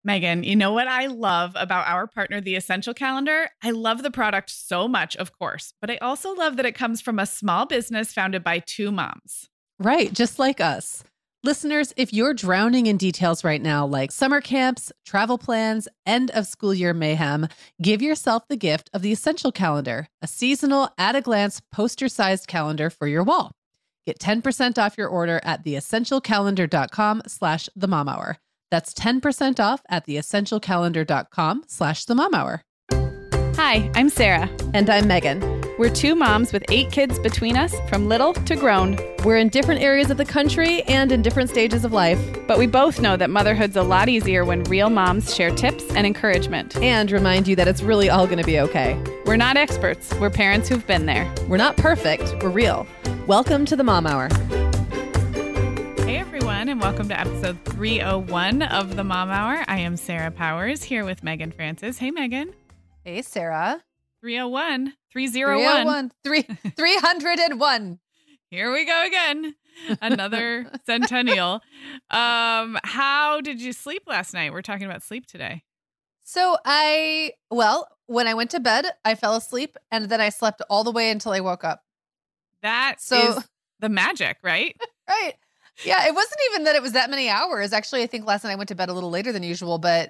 Megan, you know what I love about our partner, The Essential Calendar? I love the product so much, of course, but I also love that it comes from a small business founded by two moms. Right, just like us. Listeners, if you're drowning in details right now, like summer camps, travel plans, end of school year mayhem, give yourself the gift of The Essential Calendar, a seasonal, at-a-glance, poster-sized calendar for your wall. Get 10% off your order at theessentialcalendar.com/themomhour. That's 10% off at theessentialcalendar.com/themomhour. Hi, I'm Sarah. And I'm Megan. We're two moms with 8 kids between us, from little to grown. We're in different areas of the country and in different stages of life. But we both know that motherhood's a lot easier when real moms share tips and encouragement. And remind you that it's really all going to be okay. We're not experts. We're parents who've been there. We're not perfect. We're real. Welcome to the Mom Hour. Hey, everyone, and welcome to episode 301 of the Mom Hour. I am Sarah Powers here with Megan Francis. Hey, Megan. Hey, Sarah. 301. 301. 301. Here we go again. Another centennial. How did you sleep last night? We're talking about sleep today. So when I went to bed, I fell asleep and then I slept all the way until I woke up. That is the magic, right? Right. Yeah, it wasn't even that it was that many hours. Actually, I think last night I went to bed a little later than usual, but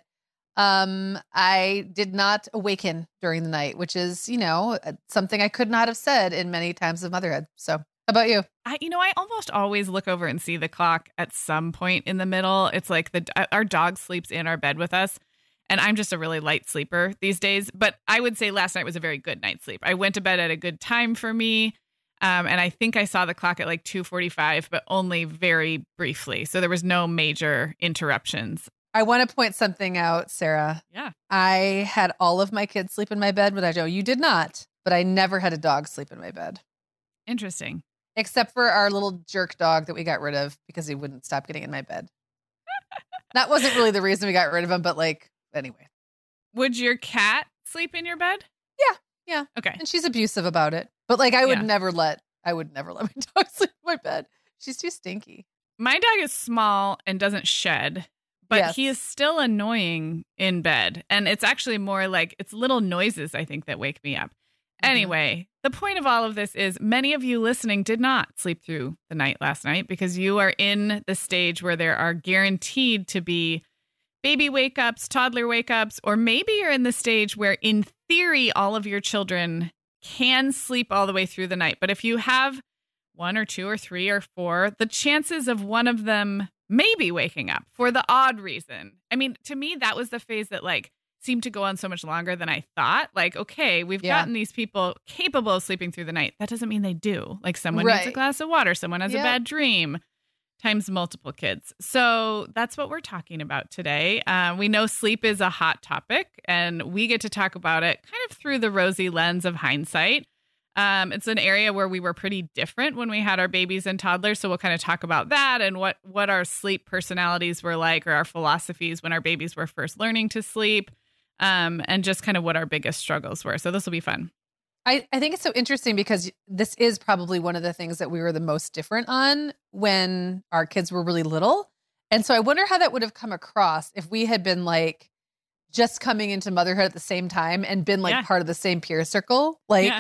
I did not awaken during the night, which is, something I could not have said in many times of motherhood. So how about you? I almost always look over and see the clock at some point in the middle. It's like our dog sleeps in our bed with us. And I'm just a really light sleeper these days. But I would say last night was a very good night's sleep. I went to bed at a good time for me. And I think I saw the clock at like 2:45, but only very briefly. So there was no major interruptions. I want to point something out, Sarah. Yeah. I had all of my kids sleep in my bed, but I know you did not. But I never had a dog sleep in my bed. Interesting. Except for our little jerk dog that we got rid of because he wouldn't stop getting in my bed. That wasn't really the reason we got rid of him, but anyway. Would your cat sleep in your bed? Yeah. Okay. And she's abusive about it. But I would never let my dog sleep in my bed. She's too stinky. My dog is small and doesn't shed, but he is still annoying in bed. And it's actually more like it's little noises, I think, that wake me up. Mm-hmm. Anyway, the point of all of this is many of you listening did not sleep through the night last night because you are in the stage where there are guaranteed to be baby wake-ups, toddler wake-ups, or maybe you're in the stage where, in theory, all of your children can sleep all the way through the night. But if you have 1 or 2 or 3 or 4, the chances of one of them maybe waking up for the odd reason. I mean, to me, that was the phase that seemed to go on so much longer than I thought. Okay, we've gotten these people capable of sleeping through the night. That doesn't mean they do. Someone needs a glass of water. Someone has a bad dream. Times multiple kids. So that's what we're talking about today. We know sleep is a hot topic, and we get to talk about it kind of through the rosy lens of hindsight. It's an area where we were pretty different when we had our babies and toddlers. So we'll kind of talk about that and what our sleep personalities were like, or our philosophies when our babies were first learning to sleep, and just kind of what our biggest struggles were. So this will be fun. I think it's so interesting because this is probably one of the things that we were the most different on when our kids were really little. And so I wonder how that would have come across if we had been just coming into motherhood at the same time and been part of the same peer circle.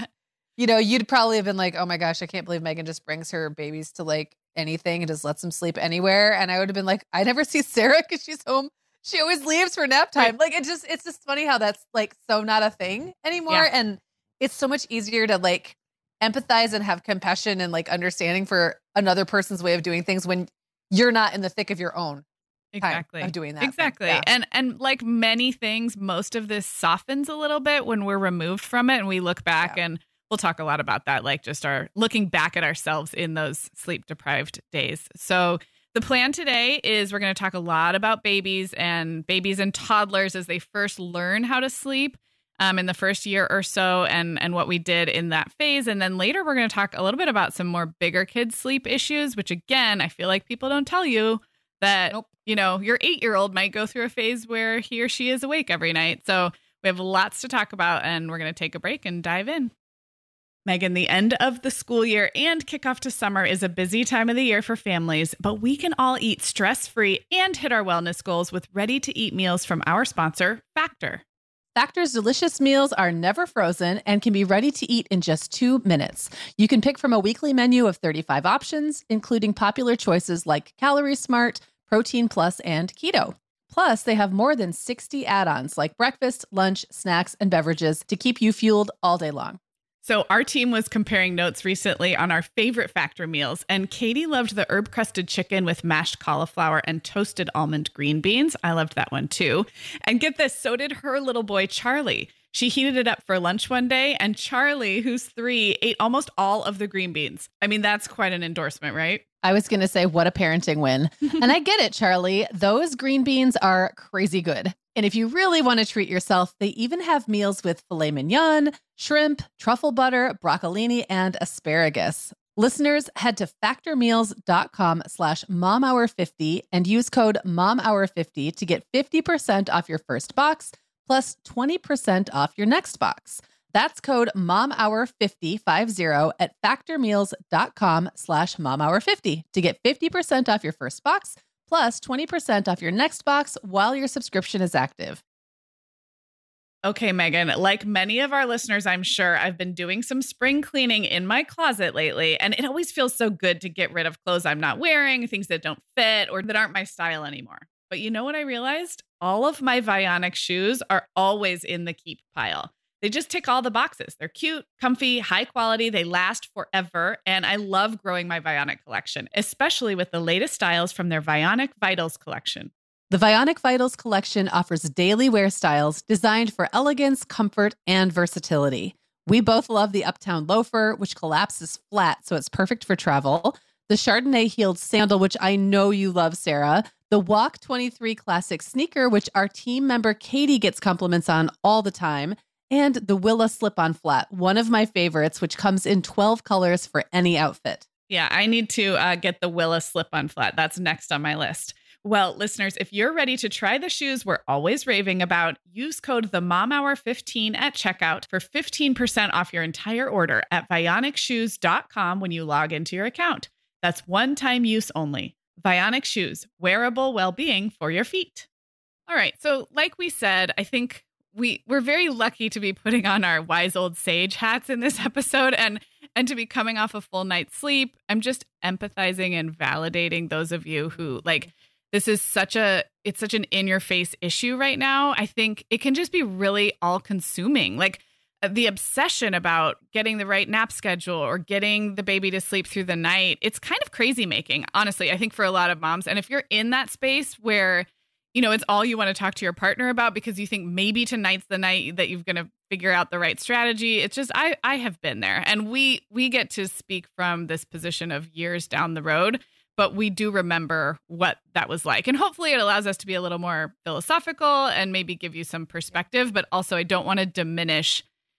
You'd probably have been oh my gosh, I can't believe Megan just brings her babies to anything and just lets them sleep anywhere. And I would have been I never see Sarah because she's home. She always leaves for nap time. Right. It's just funny how that's so not a thing anymore. Yeah. And it's so much easier to empathize and have compassion and understanding for another person's way of doing things when you're not in the thick of your own time of doing that. Exactly. Yeah. And like many things, most of this softens a little bit when we're removed from it and we look back, and we'll talk a lot about that, just our looking back at ourselves in those sleep deprived days. So the plan today is we're going to talk a lot about babies and toddlers as they first learn how to sleep. In the first year or so and what we did in that phase. And then later we're going to talk a little bit about some more bigger kids sleep issues, which again, I feel like people don't tell you that, your 8-year-old might go through a phase where he or she is awake every night. So we have lots to talk about and we're going to take a break and dive in. Megan, the end of the school year and kickoff to summer is a busy time of the year for families, but we can all eat stress-free and hit our wellness goals with ready-to-eat meals from our sponsor, Factor. Factor's delicious meals are never frozen and can be ready to eat in just 2 minutes. You can pick from a weekly menu of 35 options, including popular choices like Calorie Smart, Protein Plus, and Keto. Plus, they have more than 60 add-ons like breakfast, lunch, snacks, and beverages to keep you fueled all day long. So our team was comparing notes recently on our favorite Factor meals, and Katie loved the herb-crusted chicken with mashed cauliflower and toasted almond green beans. I loved that one too. And get this, so did her little boy, Charlie. She heated it up for lunch one day, and Charlie, who's 3, ate almost all of the green beans. I mean, that's quite an endorsement, right? I was going to say, what a parenting win. And I get it, Charlie. Those green beans are crazy good. And if you really want to treat yourself, they even have meals with filet mignon, shrimp, truffle butter, broccolini, and asparagus. Listeners, head to factormeals.com/momhour50 and use code momhour50 to get 50% off your first box plus 20% off your next box. That's code momhour50 at factormeals.com/momhour50 to get 50% off your first box plus 20% off your next box while your subscription is active. Okay, Megan, like many of our listeners, I'm sure I've been doing some spring cleaning in my closet lately, and it always feels so good to get rid of clothes I'm not wearing, things that don't fit or that aren't my style anymore. But you know what I realized? All of my Vionic shoes are always in the keep pile. They just tick all the boxes. They're cute, comfy, high quality. They last forever. And I love growing my Vionic collection, especially with the latest styles from their Vionic Vitals collection. The Vionic Vitals collection offers daily wear styles designed for elegance, comfort, and versatility. We both love the Uptown loafer, which collapses flat, so it's perfect for travel. The Chardonnay heeled sandal, which I know you love, Sarah. The Walk 23 classic sneaker, which our team member Katie gets compliments on all the time. And the Willa slip-on flat, one of my favorites, which comes in 12 colors for any outfit. Yeah, I need to get the Willa slip-on flat. That's next on my list. Well, listeners, if you're ready to try the shoes we're always raving about, use code TheMomHour15 at checkout for 15% off your entire order at VionicShoes.com when you log into your account. That's one-time use only. Vionic Shoes, wearable well-being for your feet. All right, so like we said, I think we're very lucky to be putting on our wise old sage hats in this episode and to be coming off a full night's sleep. I'm just empathizing and validating those of you who this is such an in your face issue right now. I think it can just be really all consuming. Like the obsession about getting the right nap schedule or getting the baby to sleep through the night. It's kind of crazy making, honestly, I think for a lot of moms. And if you're in that space where it's all you want to talk to your partner about because you think maybe tonight's the night that you're going to figure out the right strategy. It's just, I have been there, and we get to speak from this position of years down the road, but we do remember what that was like. And hopefully it allows us to be a little more philosophical and maybe give you some perspective, but also I don't want to diminish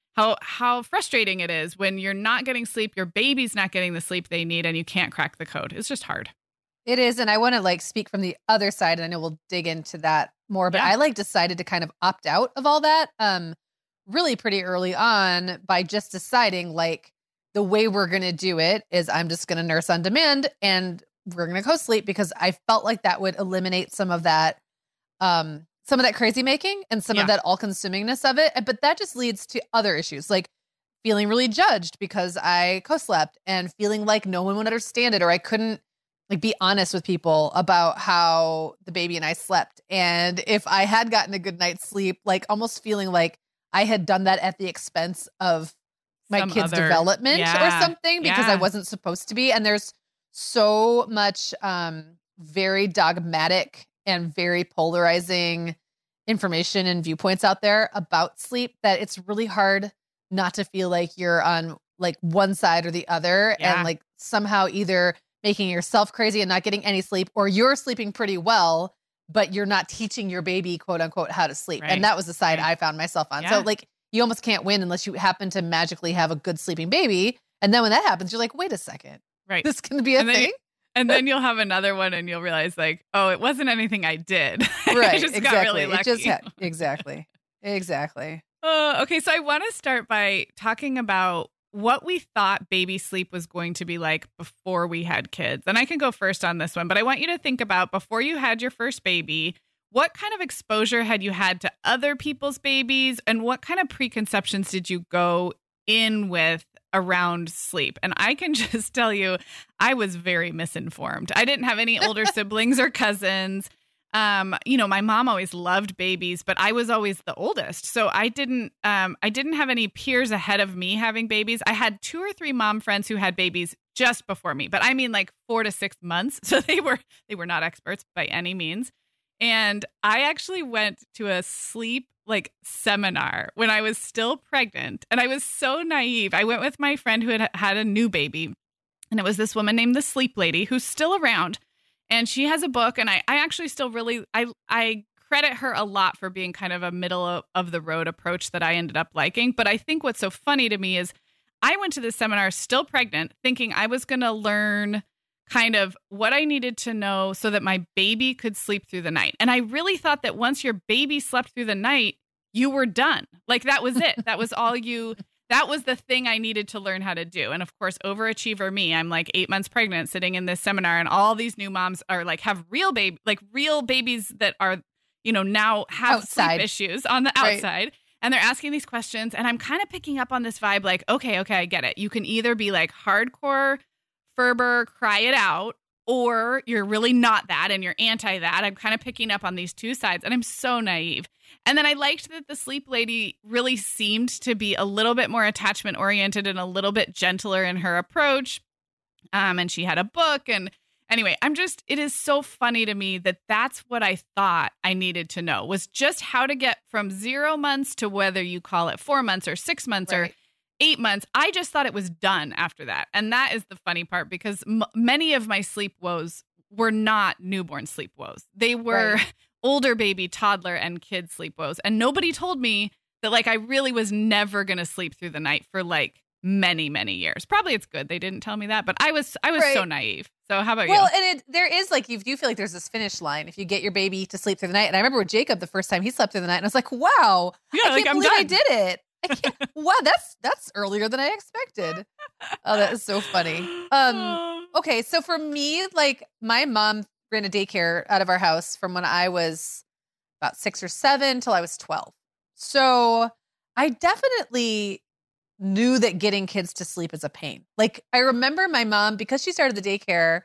how frustrating it is when you're not getting sleep, your baby's not getting the sleep they need, and you can't crack the code. It's just hard. It is. And I want to speak from the other side, and I know we'll dig into that more, but I decided to kind of opt out of all that really pretty early on by just deciding the way we're going to do it is I'm just going to nurse on demand and we're going to co-sleep because I felt like that would eliminate some of that crazy making and some of that all consumingness of it. But that just leads to other issues like feeling really judged because I co-slept and feeling like no one would understand it, or I couldn't be honest with people about how the baby and I slept. And if I had gotten a good night's sleep, almost feeling like I had done that at the expense of my kid's development or something because I wasn't supposed to be. And there's so much very dogmatic and very polarizing information and viewpoints out there about sleep that it's really hard not to feel like you're on one side or the other and somehow either making yourself crazy and not getting any sleep, or you're sleeping pretty well, but you're not teaching your baby, quote unquote, how to sleep. Right. And that was the side I found myself on. So you almost can't win unless you happen to magically have a good sleeping baby. And then when that happens, you're like, wait a second, this can be a thing. And then you'll have another one and you'll realize oh, it wasn't anything I did. Right. I just got really lucky. Exactly. Okay. So I want to start by talking about what we thought baby sleep was going to be like before we had kids. And I can go first on this one, but I want you to think about before you had your first baby, what kind of exposure had you had to other people's babies and what kind of preconceptions did you go in with around sleep? And I can just tell you, I was very misinformed. I didn't have any older siblings or cousins. My mom always loved babies, but I was always the oldest. So I didn't have any peers ahead of me having babies. I had 2 or 3 mom friends who had babies just before me, but I mean like 4 to 6 months. So they were not experts by any means. And I actually went to a sleep seminar when I was still pregnant. And I was so naive. I went with my friend who had a new baby. And it was this woman named the Sleep Lady who's still around. And she has a book. And I actually still really, I credit her a lot for being kind of a middle of the road approach that I ended up liking. But I think what's so funny to me is I went to this seminar still pregnant, thinking I was going to learn kind of what I needed to know so that my baby could sleep through the night. And I really thought that once your baby slept through the night, you were done. Like that was it. That was that was the thing I needed to learn how to do. And of course, overachiever me, I'm like 8 months pregnant sitting in this seminar and all these new moms are have real babies that are, now have sleep issues on the outside. Right. And they're asking these questions and I'm kind of picking up on this vibe okay, I get it. You can either be hardcore Ferber, cry it out, or you're really not that and you're anti that. I'm kind of picking up on these two sides and I'm so naive. And then I liked that the Sleep Lady really seemed to be a little bit more attachment oriented and a little bit gentler in her approach. And she had a book. And anyway, it is so funny to me that that's what I thought I needed to know was just how to get from 0 months to whether you call it 4 months or 6 months or 8 months. I just thought it was done after that. And that is the funny part because many of my sleep woes were not newborn sleep woes. They were older baby, toddler, and kid sleep woes. And nobody told me that I really was never going to sleep through the night for many, many years. Probably it's good they didn't tell me that, but I was so naive. So how about you? Well, and there is you do feel like there's this finish line if you get your baby to sleep through the night. And I remember with Jacob the first time he slept through the night and I was like, wow, I can't believe I did it. Wow, that's earlier than I expected. Oh, that is so funny. Okay, so for me, my mom ran a daycare out of our house from when I was about 6 or 7 till I was 12. So I definitely knew that getting kids to sleep is a pain. I remember my mom, because she started the daycare,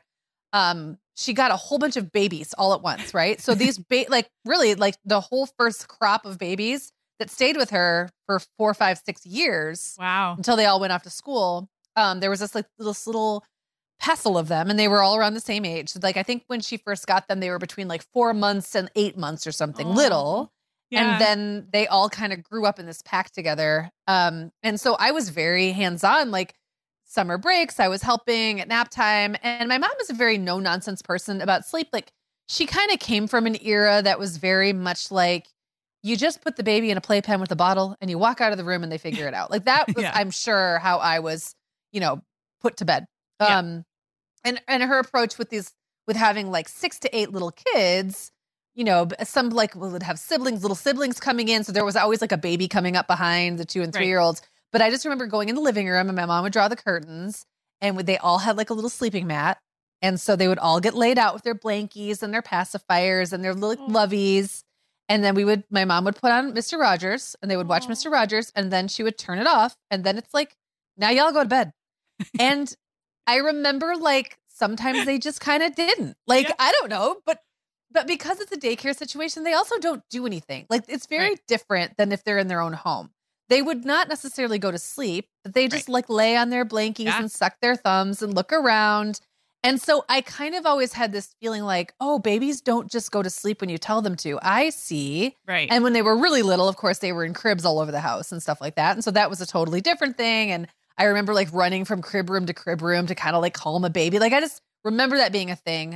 she got a whole bunch of babies all at once, right? So these really the whole first crop of babies that stayed with her for 4, 5, 6 years. Wow. Until they all went off to school. There was this little pestle of them and they were all around the same age. I think when she first got them, they were between 4 months and 8 months or something little. Yeah. And then they all kind of grew up in this pack together. And so I was very hands-on, summer breaks, I was helping at nap time. And my mom is a very no nonsense person about sleep. She kind of came from an era that was very much you just put the baby in a playpen with a bottle and you walk out of the room and they figure it out. That was, I'm sure, how I was, put to bed. And her approach with having 6 to 8 little kids, some would have little siblings coming in. So there was always a baby coming up behind the 2 and 3 year olds. But I just remember going in the living room and my mom would draw the curtains and they all had a little sleeping mat. And so they would all get laid out with their blankies and their pacifiers and their little loveys. And then my mom would put on Mr. Rogers and they would watch Mr. Rogers and then she would turn it off. And then it's now y'all go to bed. And I remember sometimes they just kind of didn't I don't know, but because it's a daycare situation, they also don't do anything. It's very different than if they're in their own home. They would not necessarily go to sleep, but they just lay on their blankies and suck their thumbs and look around. And so I kind of always had this feeling oh, babies don't just go to sleep when you tell them to. I see. Right. And when they were really little, of course, they were in cribs all over the house and stuff like that. And so that was a totally different thing. And I remember running from crib room to kind of calm a baby. I just remember that being a thing.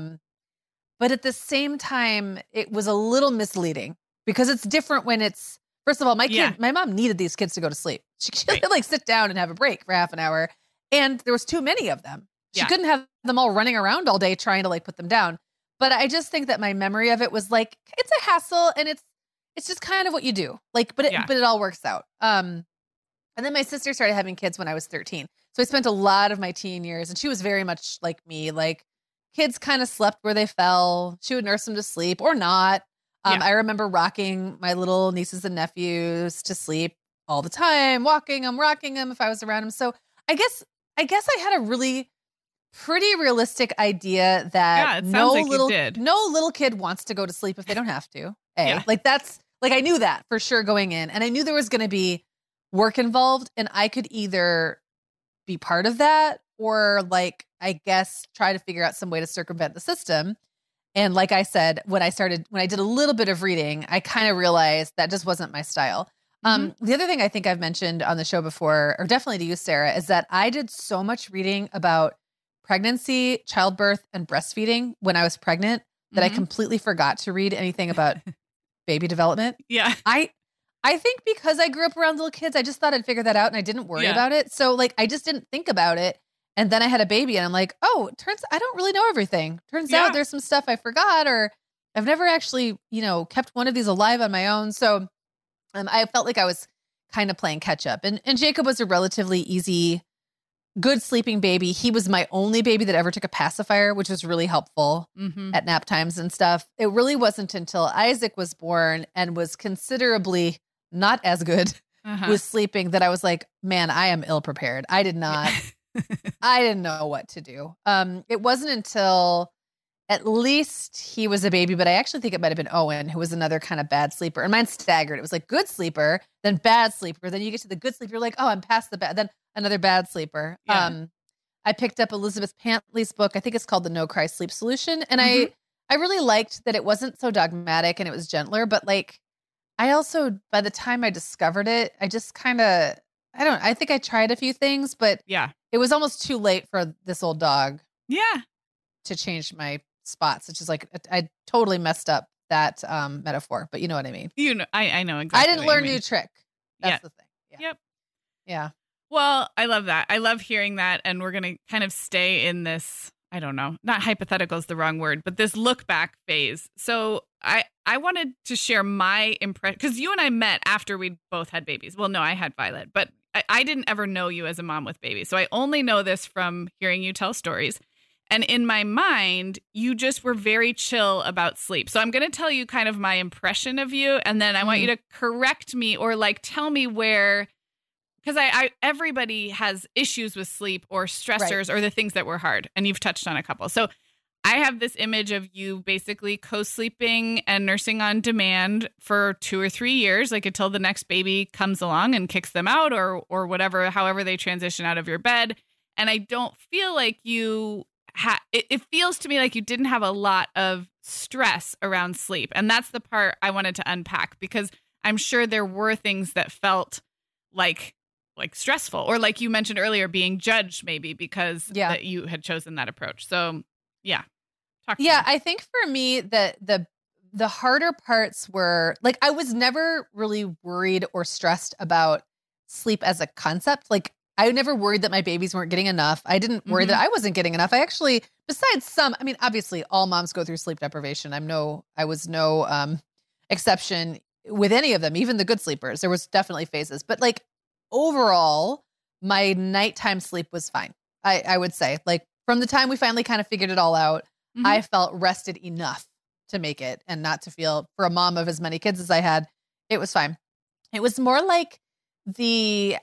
But at the same time, it was a little misleading because it's different when it's, first of all, my mom needed these kids to go to sleep. She could sit down and have a break for half an hour. And there was too many of them. She couldn't have them all running around all day trying to put them down. But I just think that my memory of it was it's a hassle and it's just kind of what you do. But it all works out. And then my sister started having kids when I was 13. So I spent a lot of my teen years, and she was very much like me. Like, kids kind of slept where they fell. She would nurse them to sleep or not. I remember rocking my little nieces and nephews to sleep all the time, rocking them if I was around them. So I guess I had a really pretty realistic idea that no little kid wants to go to sleep if they don't have to. Like, that's like, I knew that for sure going in, and I knew there was going to be work involved, and I could either be part of that or, like, I guess try to figure out some way to circumvent the system. And like I said, when I did a little bit of reading, I kind of realized that just wasn't my style. The other thing I think I've mentioned on the show before, or definitely to you, Sarah, is that I did so much reading about pregnancy, childbirth, and breastfeeding when I was pregnant that I completely forgot to read anything about baby development. Yeah. I think because I grew up around little kids, I just thought I'd figure that out and I didn't worry about it. So, like, I just didn't think about it. And then I had a baby and I'm like, oh, I don't really know everything. Turns out there's some stuff I forgot, or I've never actually, kept one of these alive on my own. So I felt like I was kind of playing catch up. And Jacob was a relatively easy, good sleeping baby. He was my only baby that ever took a pacifier, which was really helpful at nap times and stuff. It really wasn't until Isaac was born and was considerably not as good with sleeping that I was like, man, I am ill prepared. I didn't know what to do. It wasn't until at least he was a baby, but I actually think it might have been Owen, who was another kind of bad sleeper. And mine staggered. It was like good sleeper, then bad sleeper. Then you get to the good sleeper. You're like, oh, I'm past the bad. Then another bad sleeper. Yeah. I picked up Elizabeth Pantley's book. I think it's called The No Cry Sleep Solution. And I really liked that it wasn't so dogmatic and it was gentler. But, like, I also, by the time I discovered it, I just kind of, I think I tried a few things, but it was almost too late for this old dog to change my spots. It's just like, I totally messed up that metaphor, but you know what I mean? I know exactly. I didn't learn a new trick. That's the thing. Yep. Yeah. Well, I love that. I love hearing that. And we're going to kind of stay in this, I don't know, not hypothetical is the wrong word, but this look back phase. So I wanted to share my impression, because you and I met after we both had babies. Well, no, I had Violet, but I didn't ever know you as a mom with babies. So I only know this from hearing you tell stories. And in my mind, you just were very chill about sleep. So I'm going to tell you kind of my impression of you. And then I want you to correct me or, like, tell me where, because everybody has issues with sleep or stressors or the things that were hard. And you've touched on a couple. So I have this image of you basically co-sleeping and nursing on demand for 2 or 3 years, like until the next baby comes along and kicks them out or whatever, however they transition out of your bed. And I don't feel like you it feels to me like you didn't have a lot of stress around sleep. And that's the part I wanted to unpack, because I'm sure there were things that felt like stressful, or like you mentioned earlier, being judged maybe because that you had chosen that approach. So I think for me that the harder parts were, like, I was never really worried or stressed about sleep as a concept. Like, I never worried that my babies weren't getting enough. I didn't worry that I wasn't getting enough. I actually, besides obviously all moms go through sleep deprivation. I was no exception with any of them, even the good sleepers. There was definitely phases, but, like, overall, my nighttime sleep was fine. I would say, like, from the time we finally kind of figured it all out, I felt rested enough to make it and not to feel, for a mom of as many kids as I had, it was fine. It was more like the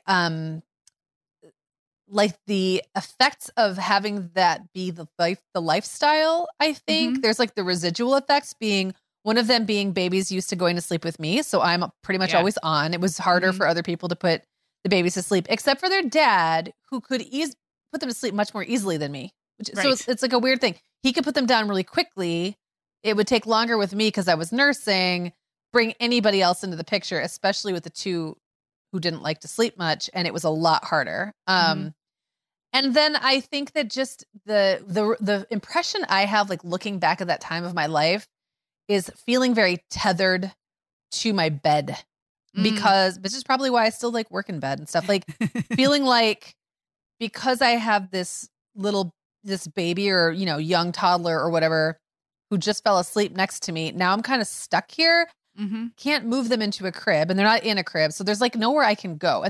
effects of having that be the lifestyle. I think there's, like, the residual effects, being one of them being babies used to going to sleep with me. So I'm pretty much always on. It was harder for other people to put the babies to sleep, except for their dad, who could put them to sleep much more easily than me. So it's like a weird thing. He could put them down really quickly. It would take longer with me because I was nursing. Bring anybody else into the picture, especially with the two who didn't like to sleep much, and it was a lot harder. And then I think that just the impression I have, like, looking back at that time of my life, is feeling very tethered to my bed, because this is probably why I still, like, work in bed and stuff. Like, feeling like, because I have this baby or, young toddler or whatever who just fell asleep next to me, now I'm kind of stuck here. Can't move them into a crib, and they're not in a crib. So there's, like, nowhere I can go. And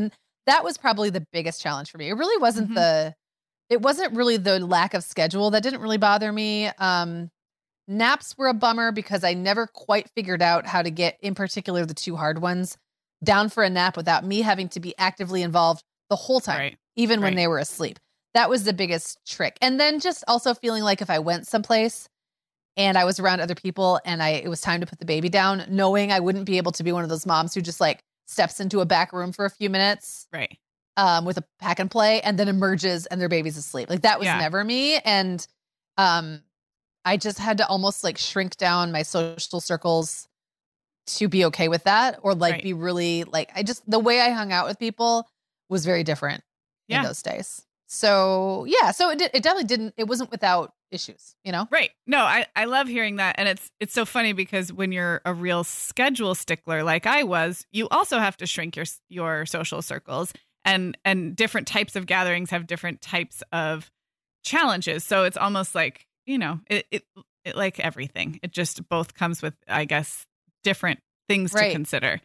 that was probably the biggest challenge for me. It really wasn't it wasn't really the lack of schedule that didn't really bother me. Naps were a bummer because I never quite figured out how to get, in particular, the 2 hard ones, down for a nap without me having to be actively involved the whole time, even when they were asleep. That was the biggest trick. And then just also feeling like if I went someplace and I was around other people and it was time to put the baby down, knowing I wouldn't be able to be one of those moms who just like steps into a back room for a few minutes. Right. With a pack and play and then emerges and their baby's asleep. Like that was never me. And I just had to almost like shrink down my social circles to be okay with that, or like be really like, the way I hung out with people was very different in those days. So so it definitely it wasn't without issues, you know? Right. No, I love hearing that. And it's so funny because when you're a real schedule stickler like I was, you also have to shrink your social circles, and different types of gatherings have different types of challenges. So it's almost like, you know, it like everything. It just both comes with, I guess, different things to consider.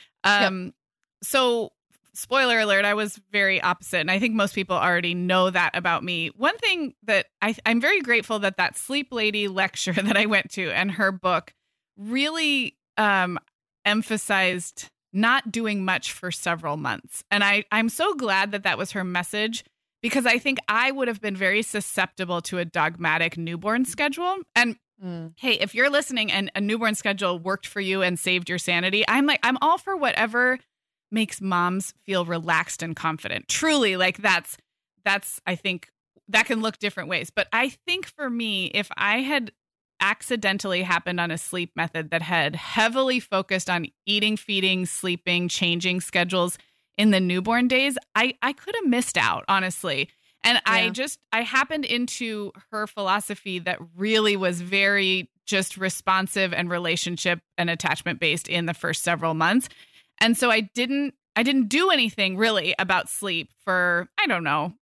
So spoiler alert, I was very opposite. And I think most people already know that about me. One thing that I'm very grateful that Sleep Lady lecture that I went to and her book really emphasized not doing much for several months. And I'm so glad that was her message, because I think I would have been very susceptible to a dogmatic newborn schedule. And hey, if you're listening and a newborn schedule worked for you and saved your sanity, I'm all for whatever makes moms feel relaxed and confident. Truly, like that's I think that can look different ways. But I think for me, if I had accidentally happened on a sleep method that had heavily focused on eating, feeding, sleeping, changing schedules in the newborn days, I could have missed out, honestly. And I happened into her philosophy that really was very just responsive and relationship and attachment based in the first several months. And so I didn't do anything really about sleep for, I don't know,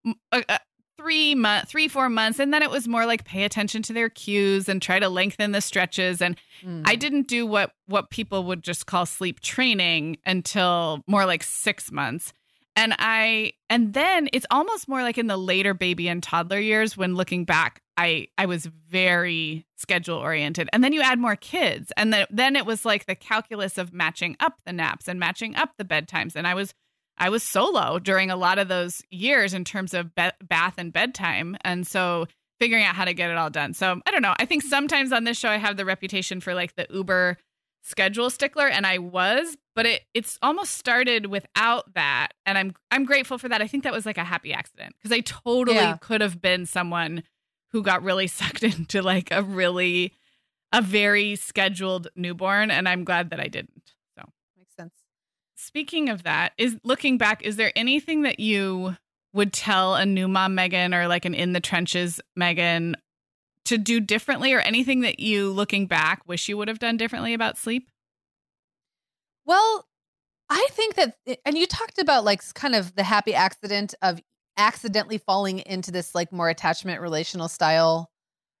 3-4 months. And then it was more like pay attention to their cues and try to lengthen the stretches. And I didn't do what people would just call sleep training until more like 6 months. And then it's almost more like in the later baby and toddler years when looking back, I was very schedule oriented. And then you add more kids. And then it was like the calculus of matching up the naps and matching up the bedtimes. And I was solo during a lot of those years in terms of bath and bedtime. And so figuring out how to get it all done. So I don't know. I think sometimes on this show, I have the reputation for like the uber schedule stickler, and I was, but it's almost started without that. And I'm grateful for that. I think that was like a happy accident, because I totally could have been someone who got really sucked into like a very scheduled newborn. And I'm glad that I didn't. So makes sense. Speaking of that, looking back, is there anything that you would tell a new mom Megan, or like an in the trenches Megan, to do differently, or anything that you, looking back, wish you would have done differently about sleep? Well, I think that, and you talked about like kind of the happy accident of accidentally falling into this like more attachment relational style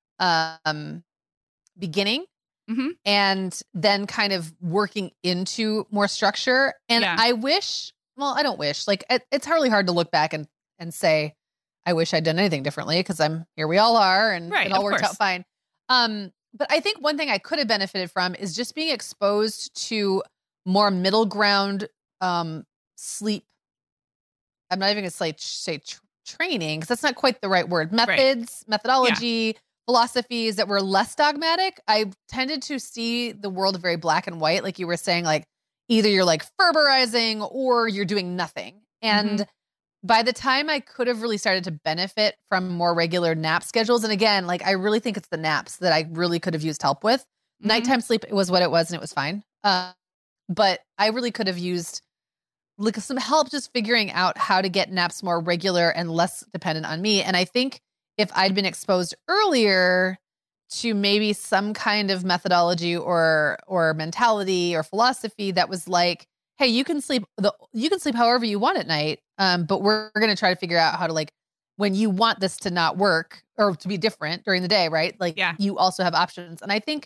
beginning, and then kind of working into more structure. And I don't wish, like it's really hard to look back and say, I wish I'd done anything differently, because here we all are, and it all worked out fine. But I think one thing I could have benefited from is just being exposed to more middle ground sleep. I'm not even going to say training, because that's not quite the right word. Methods, methodology, philosophies that were less dogmatic. I tended to see the world very black and white, like you were saying, like either you're like Ferberizing or you're doing nothing. And by the time I could have really started to benefit from more regular nap schedules, and again, like I really think it's the naps that I really could have used help with. Nighttime sleep, it was what it was, and it was fine. But I really could have used like some help just figuring out how to get naps more regular and less dependent on me. And I think if I'd been exposed earlier to maybe some kind of methodology or mentality or philosophy that was like, hey, you can sleep however you want at night. But we're going to try to figure out how to, like, when you want this to not work or to be different during the day, right? Like you also have options. And I think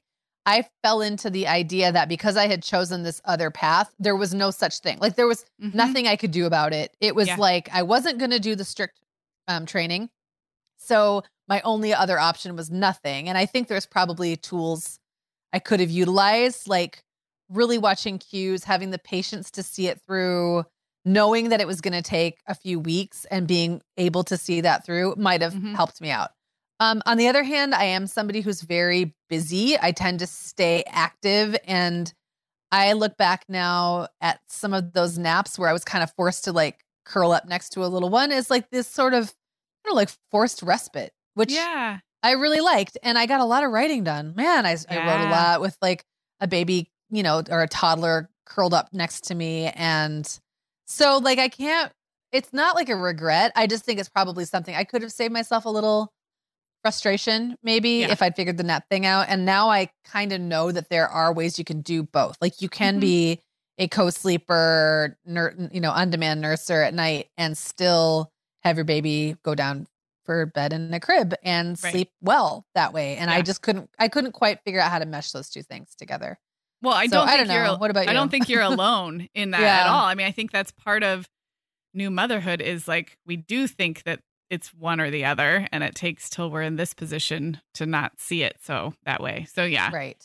I fell into the idea that because I had chosen this other path, there was no such thing. Like there was nothing I could do about it. It was like, I wasn't going to do the strict training. So my only other option was nothing. And I think there's probably tools I could have utilized, like really watching cues, having the patience to see it through, knowing that it was going to take a few weeks and being able to see that through might have helped me out. On the other hand, I am somebody who's very busy. I tend to stay active. And I look back now at some of those naps where I was kind of forced to like curl up next to a little one is like this sort of, I don't know, like forced respite, which I really liked. And I got a lot of writing done. Man, I wrote a lot with like a baby, you know, or a toddler curled up next to me. And so like, it's not like a regret. I just think it's probably something I could have saved myself a little frustration maybe if I'd figured the nap thing out. And now I kind of know that there are ways you can do both. Like you can be a co-sleeper, on-demand nurser at night and still have your baby go down for bed in a crib and sleep well that way. And I couldn't quite figure out how to mesh those two things together. Well, I don't know. What about you? I don't think you're alone in that at all. I mean, I think that's part of new motherhood is like, we do think that it's one or the other, and it takes till we're in this position to not see it so that way. So yeah. Right.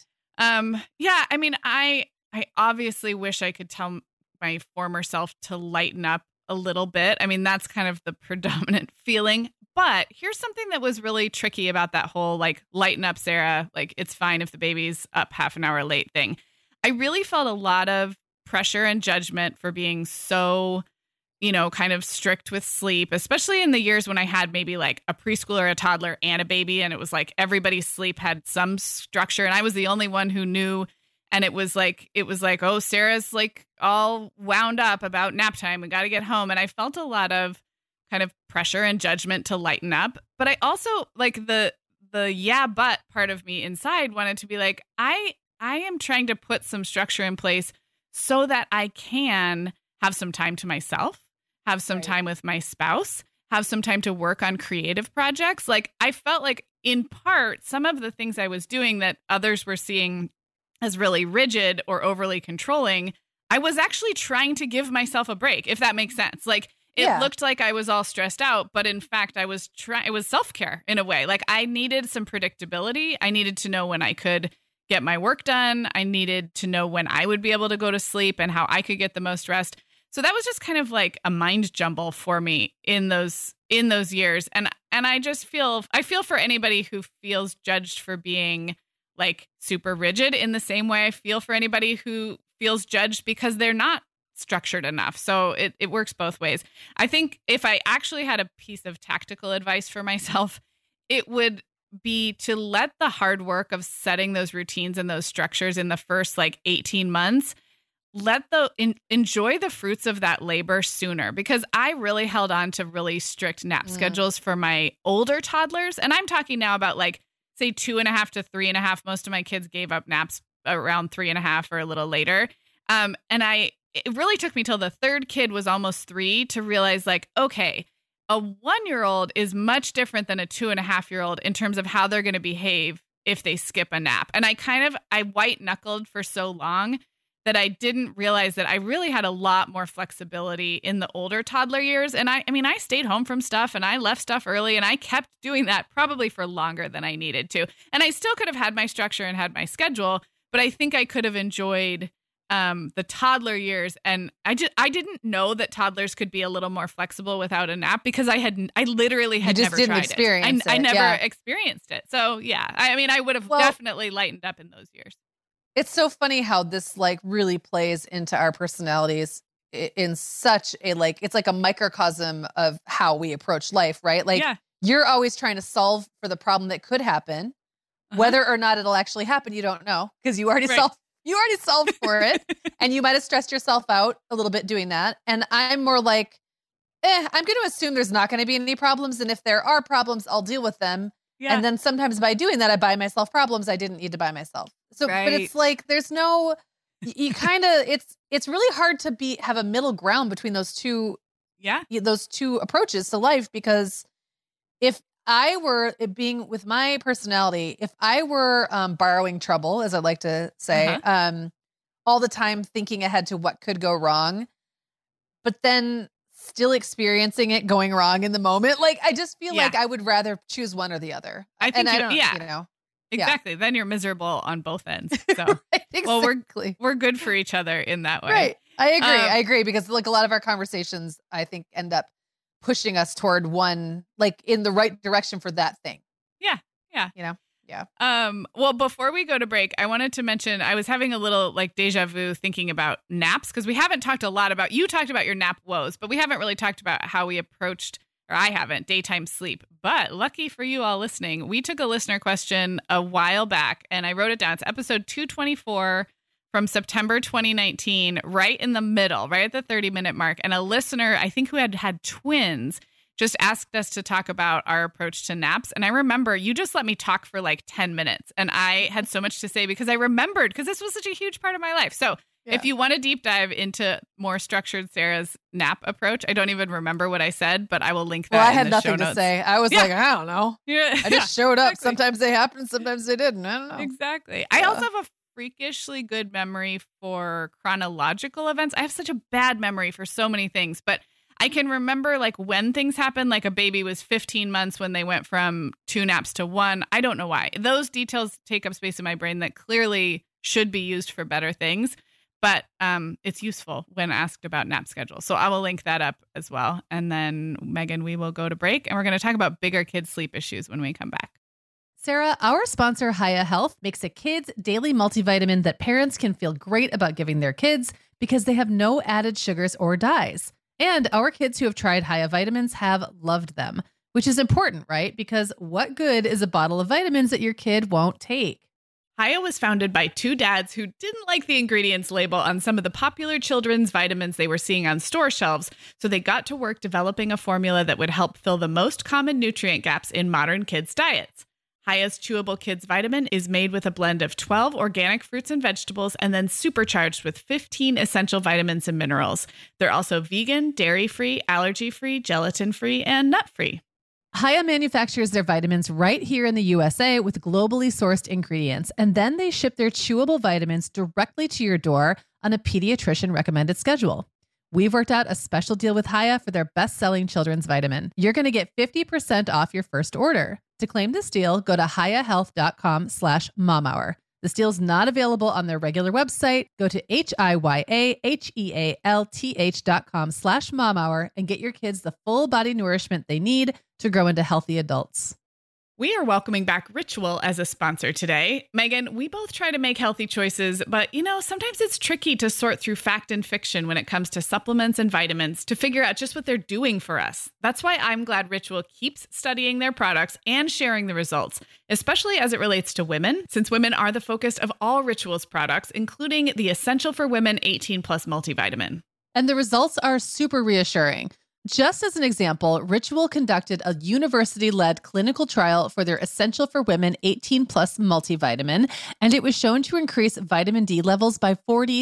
I mean, I obviously wish I could tell my former self to lighten up a little bit. I mean, that's kind of the predominant feeling. But here's something that was really tricky about that whole like lighten up, Sarah, like it's fine if the baby's up half an hour late thing. I really felt a lot of pressure and judgment for being so, kind of strict with sleep, especially in the years when I had maybe like a preschooler, a toddler, and a baby. And it was like everybody's sleep had some structure. And I was the only one who knew. And it was like, oh, Sarah's like all wound up about nap time. We got to get home. And I felt a lot of kind of pressure and judgment to lighten up. But I also like the but part of me inside wanted to be like, I am trying to put some structure in place so that I can have some time to myself, have some time with my spouse, have some time to work on creative projects. Like I felt like in part, some of the things I was doing that others were seeing as really rigid or overly controlling, I was actually trying to give myself a break, if that makes sense. Like it looked like I was all stressed out, but in fact, it was self-care in a way. Like I needed some predictability. I needed to know when I could get my work done. I needed to know when I would be able to go to sleep and how I could get the most rest. So that was just kind of like a mind jumble for me in those years. And I just feel for anybody who feels judged for being like super rigid in the same way I feel for anybody who feels judged because they're not structured enough. So it works both ways. I think if I actually had a piece of tactical advice for myself, it would be to let the hard work of setting those routines and those structures in the first like 18 months, enjoy the fruits of that labor sooner, because I really held on to really strict nap schedules for my older toddlers. And I'm talking now about like, say 2.5 to 3.5. Most of my kids gave up naps around 3.5 or a little later. It really took me till the third kid was almost 3 to realize like, okay, a 1-year-old is much different than a 2.5-year-old in terms of how they're going to behave if they skip a nap. And I white knuckled for so long that I didn't realize that I really had a lot more flexibility in the older toddler years. And I stayed home from stuff and I left stuff early and I kept doing that probably for longer than I needed to. And I still could have had my structure and had my schedule, but I think I could have enjoyed the toddler years. And I didn't know that toddlers could be a little more flexible without a nap because I literally had never tried it. I never experienced it. So yeah, I would have definitely lightened up in those years. It's so funny how this like really plays into our personalities in such a like, it's like a microcosm of how we approach life, right? Like you're always trying to solve for the problem that could happen. Whether or not it'll actually happen, you don't know because you already solved for it and you might have stressed yourself out a little bit doing that. And I'm more like, I'm going to assume there's not going to be any problems. And if there are problems, I'll deal with them. Yeah. And then sometimes by doing that, I buy myself problems I didn't need to buy myself. So, but it's like, there's no, you kind of, it's really hard to have a middle ground between those two approaches to life, because if I were being with my personality, if I were borrowing trouble, as I like to say, all the time thinking ahead to what could go wrong, but then still experiencing it going wrong in the moment. Like, I just feel like I would rather choose one or the other. I think know. Exactly. Then you're miserable on both ends. So, right, exactly. Well, we're good for each other in that way. Right. I agree because like a lot of our conversations, I think, end up pushing us toward one, like in the right direction for that thing. Yeah. Yeah. Well, before we go to break, I wanted to mention I was having a little like deja vu thinking about naps because we haven't talked a lot about, you talked about your nap woes, but we haven't really talked about how we approached, or I haven't, daytime sleep. But lucky for you all listening, we took a listener question a while back and I wrote it down. It's episode 224 from September 2019, right in the middle, right at the 30-minute mark. And a listener, I think who had twins, just asked us to talk about our approach to naps. And I remember you just let me talk for like 10 minutes. And I had so much to say because I remembered, because this was such a huge part of my life. So if you want to deep dive into more structured Sarah's nap approach, I don't even remember what I said, but I will link that. Well, I had nothing to say. I was like, I don't know. Yeah. I just showed up. Exactly. Sometimes they happened, sometimes they didn't. I don't know. Exactly. I also have a freakishly good memory for chronological events. I have such a bad memory for so many things, but I can remember like when things happened, like a baby was 15 months when they went from 2 naps to 1. I don't know why. Those details take up space in my brain that clearly should be used for better things, but it's useful when asked about nap schedules. So I will link that up as well. And then, Megan, we will go to break and we're going to talk about bigger kids' sleep issues when we come back. Sarah, our sponsor, Hiya Health, makes a kids' daily multivitamin that parents can feel great about giving their kids because they have no added sugars or dyes. And our kids who have tried Hiya vitamins have loved them, which is important, right? Because what good is a bottle of vitamins that your kid won't take? Hiya was founded by 2 dads who didn't like the ingredients label on some of the popular children's vitamins they were seeing on store shelves, so they got to work developing a formula that would help fill the most common nutrient gaps in modern kids' diets. Hiya's Chewable Kids Vitamin is made with a blend of 12 organic fruits and vegetables and then supercharged with 15 essential vitamins and minerals. They're also vegan, dairy-free, allergy-free, gelatin-free, and nut-free. Hiya manufactures their vitamins right here in the USA with globally sourced ingredients, and then they ship their chewable vitamins directly to your door on a pediatrician recommended schedule. We've worked out a special deal with Hiya for their best-selling children's vitamin. You're going to get 50% off your first order. To claim this deal, go to hiyahealth.com/momhour. This deal's not available on their regular website. Go to hiyahealth.com/momhour and get your kids the full body nourishment they need to grow into healthy adults. We are welcoming back Ritual as a sponsor today. Megan, we both try to make healthy choices, but sometimes it's tricky to sort through fact and fiction when it comes to supplements and vitamins to figure out just what they're doing for us. That's why I'm glad Ritual keeps studying their products and sharing the results, especially as it relates to women, since women are the focus of all Ritual's products, including the Essential for Women 18+ multivitamin. And the results are super reassuring. Just as an example, Ritual conducted a university-led clinical trial for their Essential for Women 18+ multivitamin, and it was shown to increase vitamin D levels by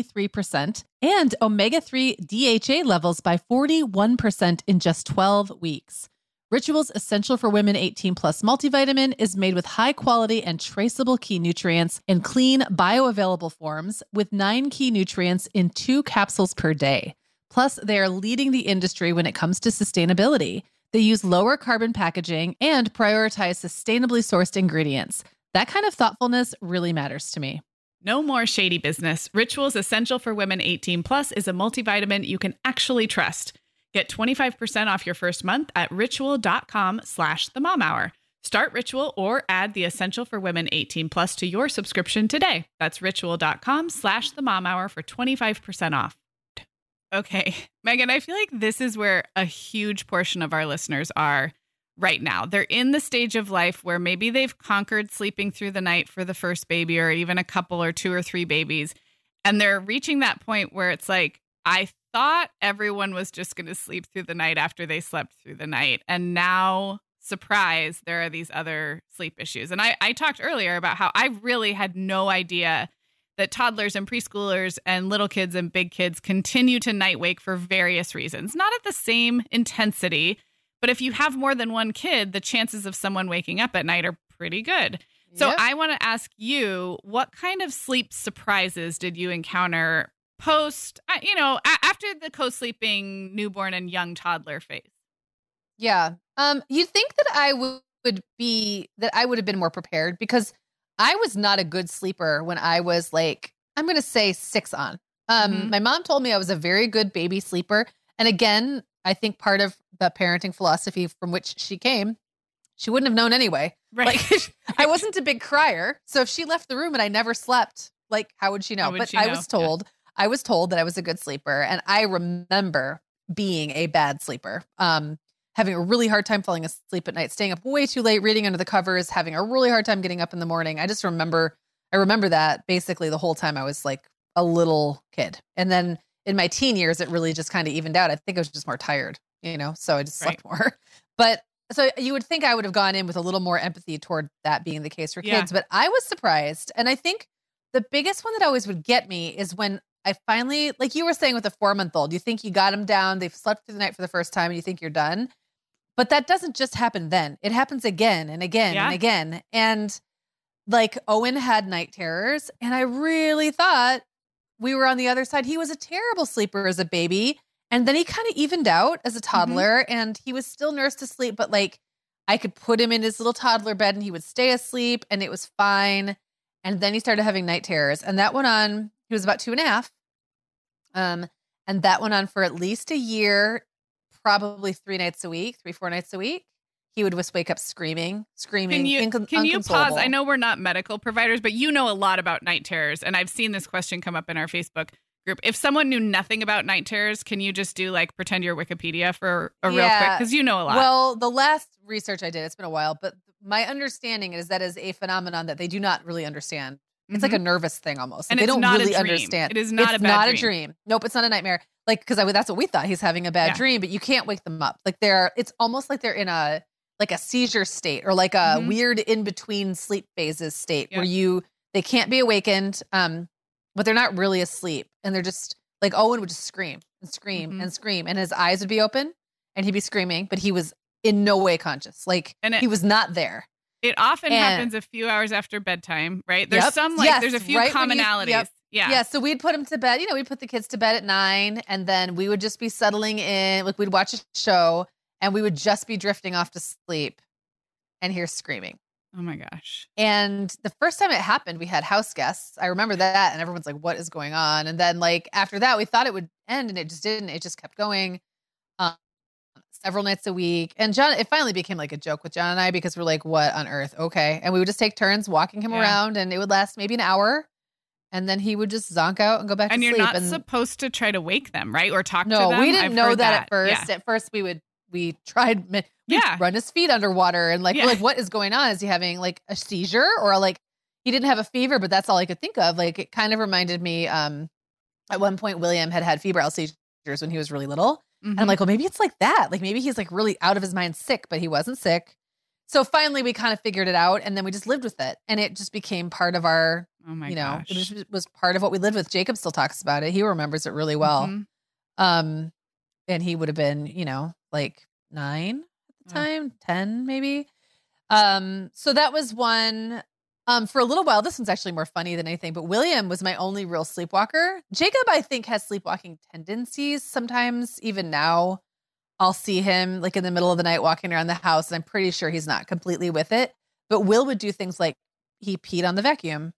43% and omega-3 DHA levels by 41% in just 12 weeks. Ritual's Essential for Women 18+ multivitamin is made with high-quality and traceable key nutrients in clean, bioavailable forms with 9 key nutrients in 2 capsules per day. Plus, they are leading the industry when it comes to sustainability. They use lower carbon packaging and prioritize sustainably sourced ingredients. That kind of thoughtfulness really matters to me. No more shady business. Ritual's Essential for Women 18+ is a multivitamin you can actually trust. Get 25% off your first month at ritual.com/themomhour. Start Ritual or add the Essential for Women 18+ to your subscription today. That's ritual.com/themomhour for 25% off. Okay, Megan, I feel like this is where a huge portion of our listeners are right now. They're in the stage of life where maybe they've conquered sleeping through the night for the first baby or even a couple or 2 or 3 babies. And they're reaching that point where it's like, I thought everyone was just going to sleep through the night after they slept through the night. And now, surprise, there are these other sleep issues. And I talked earlier about how I really had no idea that toddlers and preschoolers and little kids and big kids continue to night wake for various reasons, not at the same intensity, But if you have more than one kid, the chances of someone waking up at night are pretty good. So I want to ask you, what kind of sleep surprises did you encounter post, after the co-sleeping newborn and young toddler phase? Yeah. You'd think that I would have been more prepared, because I was not a good sleeper when I was like, I'm going to say 6 on. My mom told me I was a very good baby sleeper. And again, I think part of the parenting philosophy from which she came, she wouldn't have known anyway. Right. Like, I wasn't a big crier. So if she left the room and I never slept, like, how would she know? I was told that I was a good sleeper. And I remember being a bad sleeper, having a really hard time falling asleep at night, staying up way too late, reading under the covers, having a really hard time getting up in the morning. I remember that basically the whole time I was like a little kid. And then in my teen years, it really just kind of evened out. I think I was just more tired, so I just slept more. But so you would think I would have gone in with a little more empathy toward that being the case for kids, but I was surprised. And I think the biggest one that always would get me is when I finally, like you were saying with a 4-month-old, you think you got them down, they've slept through the night for the first time and you think you're done. But that doesn't just happen then. It happens again and again and again. And like Owen had night terrors, and I really thought we were on the other side. He was a terrible sleeper as a baby. And then he kind of evened out as a toddler, and he was still nursed to sleep, but like I could put him in his little toddler bed and he would stay asleep and it was fine. And then he started having night terrors, and that went on. He was about 2.5. And that went on for at least a year, probably 4 nights a week. He would just wake up screaming. Can you pause? I know we're not medical providers, but you know a lot about night terrors. And I've seen this question come up in our Facebook group. If someone knew nothing about night terrors, can you just do like pretend you're Wikipedia for a real quick? Because you know a lot. Well, the last research I did, it's been a while, but my understanding is that is a phenomenon that they do not really understand. It's like a nervous thing almost. And they don't really understand. It is not a bad dream. Nope, it's not a nightmare. Like, because that's what we thought. He's having a bad dream, but you can't wake them up. Like it's almost like they're in a seizure state, or like a weird in between sleep phases state where they can't be awakened, but they're not really asleep. And they're just like, Owen would just scream and scream and scream, and his eyes would be open and he'd be screaming, but he was in no way conscious. Like he was not there. It often happens a few hours after bedtime, right? There's there's a few commonalities. Yeah. So we'd put him to bed, we'd put the kids to bed at 9, and then we would just be settling in. Like we'd watch a show and we would just be drifting off to sleep and hear screaming. Oh my gosh. And the first time it happened, we had house guests. I remember that. And everyone's like, what is going on? And then like after that, we thought it would end, and it just didn't. It just kept going several nights a week. And it finally became like a joke with John and I, because we're like, what on earth? Okay. And we would just take turns walking him around, and it would last maybe an hour. And then he would just zonk out and go back to sleep. And you're not supposed to try to wake them, right? Or talk to them? No, we didn't know that at first. Yeah. At first we tried, we'd run his feet underwater and we're like, what is going on? Is he having like a seizure, or like he didn't have a fever, but that's all I could think of. Like it kind of reminded me, at one point, William had febrile seizures when he was really little. And I'm like, well, maybe it's like that. Like maybe he's like really out of his mind sick, but he wasn't sick. So finally we kind of figured it out, and then we just lived with it. And it just became part of our, gosh. It was part of what we lived with. Jacob still talks about it. He remembers it really well. And he would have been, like 9 at the time, 10 maybe. So that was one. For a little while, this one's actually more funny than anything, but William was my only real sleepwalker. Jacob, I think, has sleepwalking tendencies. Sometimes, even now, I'll see him like in the middle of the night walking around the house, and I'm pretty sure he's not completely with it. But Will would do things like he peed on the vacuum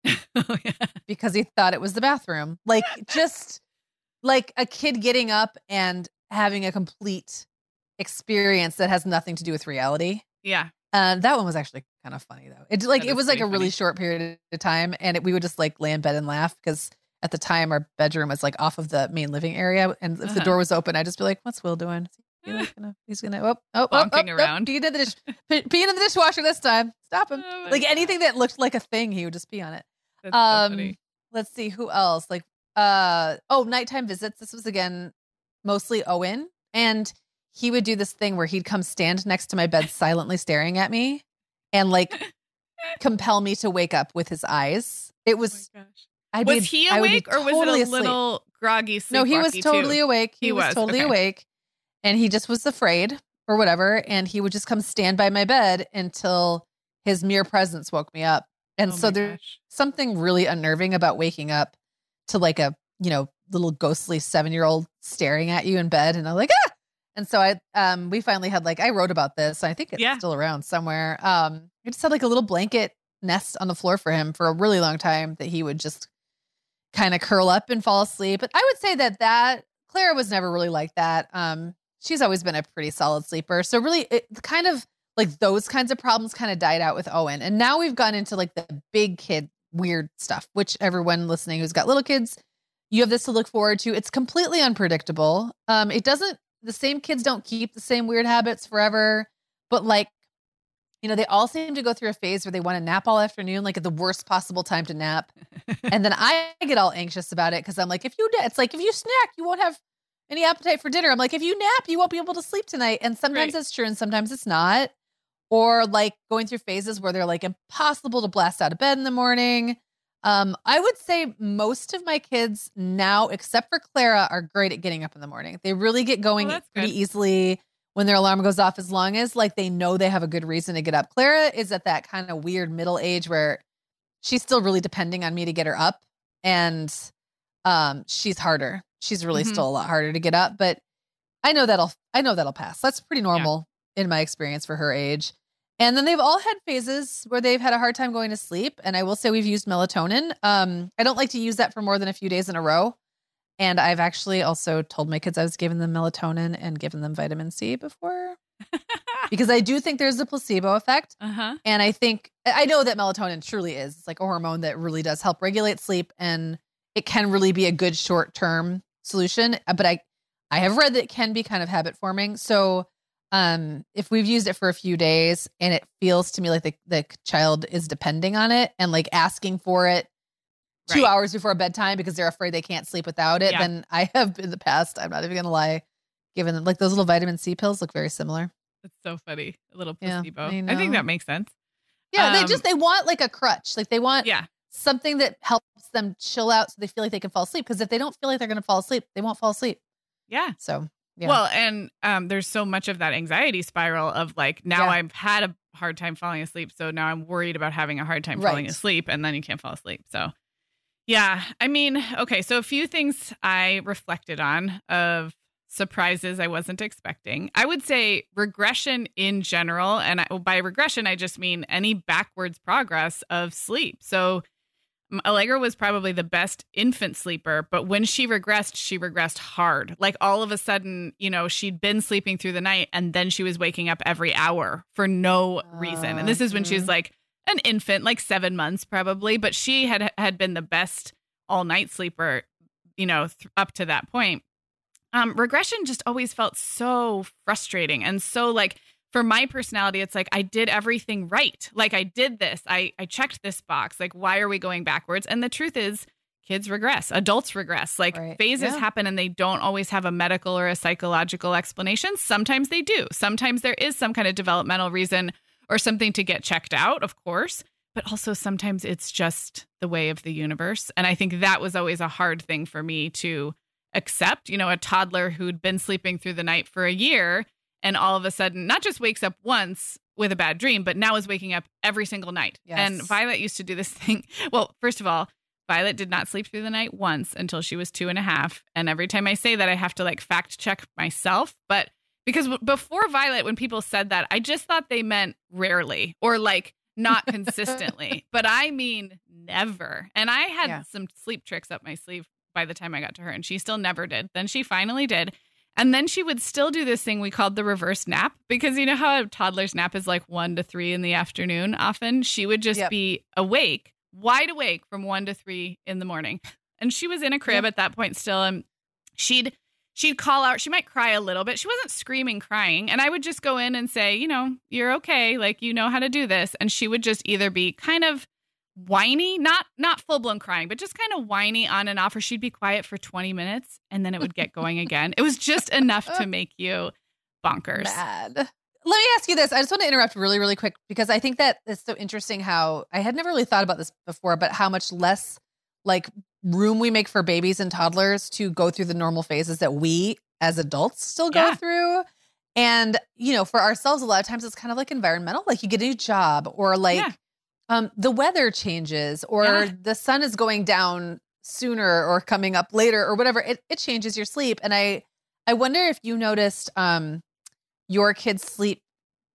because he thought it was the bathroom. Like just like a kid getting up and having a complete experience that has nothing to do with reality. Yeah. That one was actually kind of funny though. It was like a really short period of time, and we would just like lay in bed and laugh, because at the time our bedroom was like off of the main living area, and if the door was open, I'd just be like, "What's Will doing? He's gonna bonking around. Peeing in the dishwasher this time. Stop him!" Like anything that looked like a thing, he would just pee on it. That's so funny. Let's see who else. Like nighttime visits. This was again mostly Owen, and he would do this thing where he'd come stand next to my bed silently staring at me and like compel me to wake up with his eyes. It was, was he awake, or was it a little groggy sleepwalky? No, he was totally awake. He was totally awake, and he just was afraid, or whatever. And he would just come stand by my bed until his mere presence woke me up. And so there's something really unnerving about waking up to like a, little ghostly 7-year-old staring at you in bed. And I'm like, ah! And so we finally had I wrote about this. I think it's still around somewhere. I just had like a little blanket nest on the floor for him for a really long time that he would just kind of curl up and fall asleep. But I would say that Clara was never really like that. She's always been a pretty solid sleeper. So really it kind of like those kinds of problems kind of died out with Owen. And now we've gone into like the big kid weird stuff, which everyone listening who's got little kids, you have this to look forward to. It's completely unpredictable. The same kids don't keep the same weird habits forever, but they all seem to go through a phase where they want to nap all afternoon, like at the worst possible time to nap. And then I get all anxious about it because I'm like, if you snack, you won't have any appetite for dinner. I'm like, if you nap, you won't be able to sleep tonight. And sometimes it's true and sometimes it's not. Or like going through phases where they're like impossible to blast out of bed in the morning. I would say most of my kids now, except for Clara, are great at getting up in the morning. They really get going pretty easily when their alarm goes off, as long as they know they have a good reason to get up. Clara is at that kind of weird middle age where she's still really depending on me to get her up. And she's harder. She's really still a lot harder to get up, but I know that'll pass. That's pretty normal in my experience for her age. And then they've all had phases where they've had a hard time going to sleep. And I will say we've used melatonin. I don't like to use that for more than a few days in a row. And I've actually also told my kids I was giving them melatonin and giving them vitamin C before. Because I do think there's a placebo effect. And I know that melatonin truly is. It's like a hormone that really does help regulate sleep. And it can really be a good short-term solution. But I have read that it can be kind of habit forming. So if we've used it for a few days and it feels to me like the child is depending on it and like asking for it 2 hours before bedtime because they're afraid they can't sleep without it, then I have in the past, I'm not even going to lie, given them like those little vitamin C pills look very similar. It's so funny. A little placebo. I think that makes sense. Yeah. They want like a crutch. Like they want something that helps them chill out so they feel like they can fall asleep. Because if they don't feel like they're going to fall asleep, they won't fall asleep. Yeah. So. Yeah. Well, and there's so much of that anxiety spiral of like, now I've had a hard time falling asleep. So now I'm worried about having a hard time falling asleep, and then you can't fall asleep. So yeah, I mean, okay. So a few things I reflected on of surprises I wasn't expecting. I would say regression in general. And by regression, I just mean any backwards progress of sleep. So Allegra was probably the best infant sleeper, but when she regressed hard. Like all of a sudden, she'd been sleeping through the night and then she was waking up every hour for no reason. And this is when she's like an infant, like 7 months probably, but she had been the best all night sleeper, up to that point. Regression just always felt so frustrating. And so like, for my personality, it's like, I did everything right. Like I did this, I checked this box. Like, why are we going backwards? And the truth is kids regress, adults regress, like phases happen and they don't always have a medical or a psychological explanation. Sometimes they do. Sometimes there is some kind of developmental reason or something to get checked out, of course, but also sometimes it's just the way of the universe. And I think that was always a hard thing for me to accept, a toddler who'd been sleeping through the night for a year and all of a sudden not just wakes up once with a bad dream, but now is waking up every single night. Yes. And Violet used to do this thing. Well, first of all, Violet did not sleep through the night once until she was 2.5. And every time I say that, I have to like fact check myself. But because before Violet, when people said that, I just thought they meant rarely or like not consistently. But I mean never. And I had some sleep tricks up my sleeve by the time I got to her, and she still never did. Then she finally did. And then she would still do this thing we called the reverse nap, because you know how a toddler's nap is like 1 to 3 in the afternoon often? She would just be awake, wide awake from 1 to 3 in the morning. And she was in a crib at that point still. And she'd call out. She might cry a little bit. She wasn't screaming, crying. And I would just go in and say, you're okay. Like, you know how to do this. And she would just either be kind of whiny, not full blown crying, but just kind of whiny on and off, or she'd be quiet for 20 minutes and then it would get going again. It was just enough to make you bonkers. Mad. Let me ask you this. I just want to interrupt really, really quick, because I think that it's so interesting how I had never really thought about this before, but how much less like room we make for babies and toddlers to go through the normal phases that we as adults still go through. And, for ourselves, a lot of times it's kind of like environmental, like you get a new job or like the weather changes or the sun is going down sooner or coming up later or whatever. It changes your sleep. And I wonder if you noticed your kids' sleep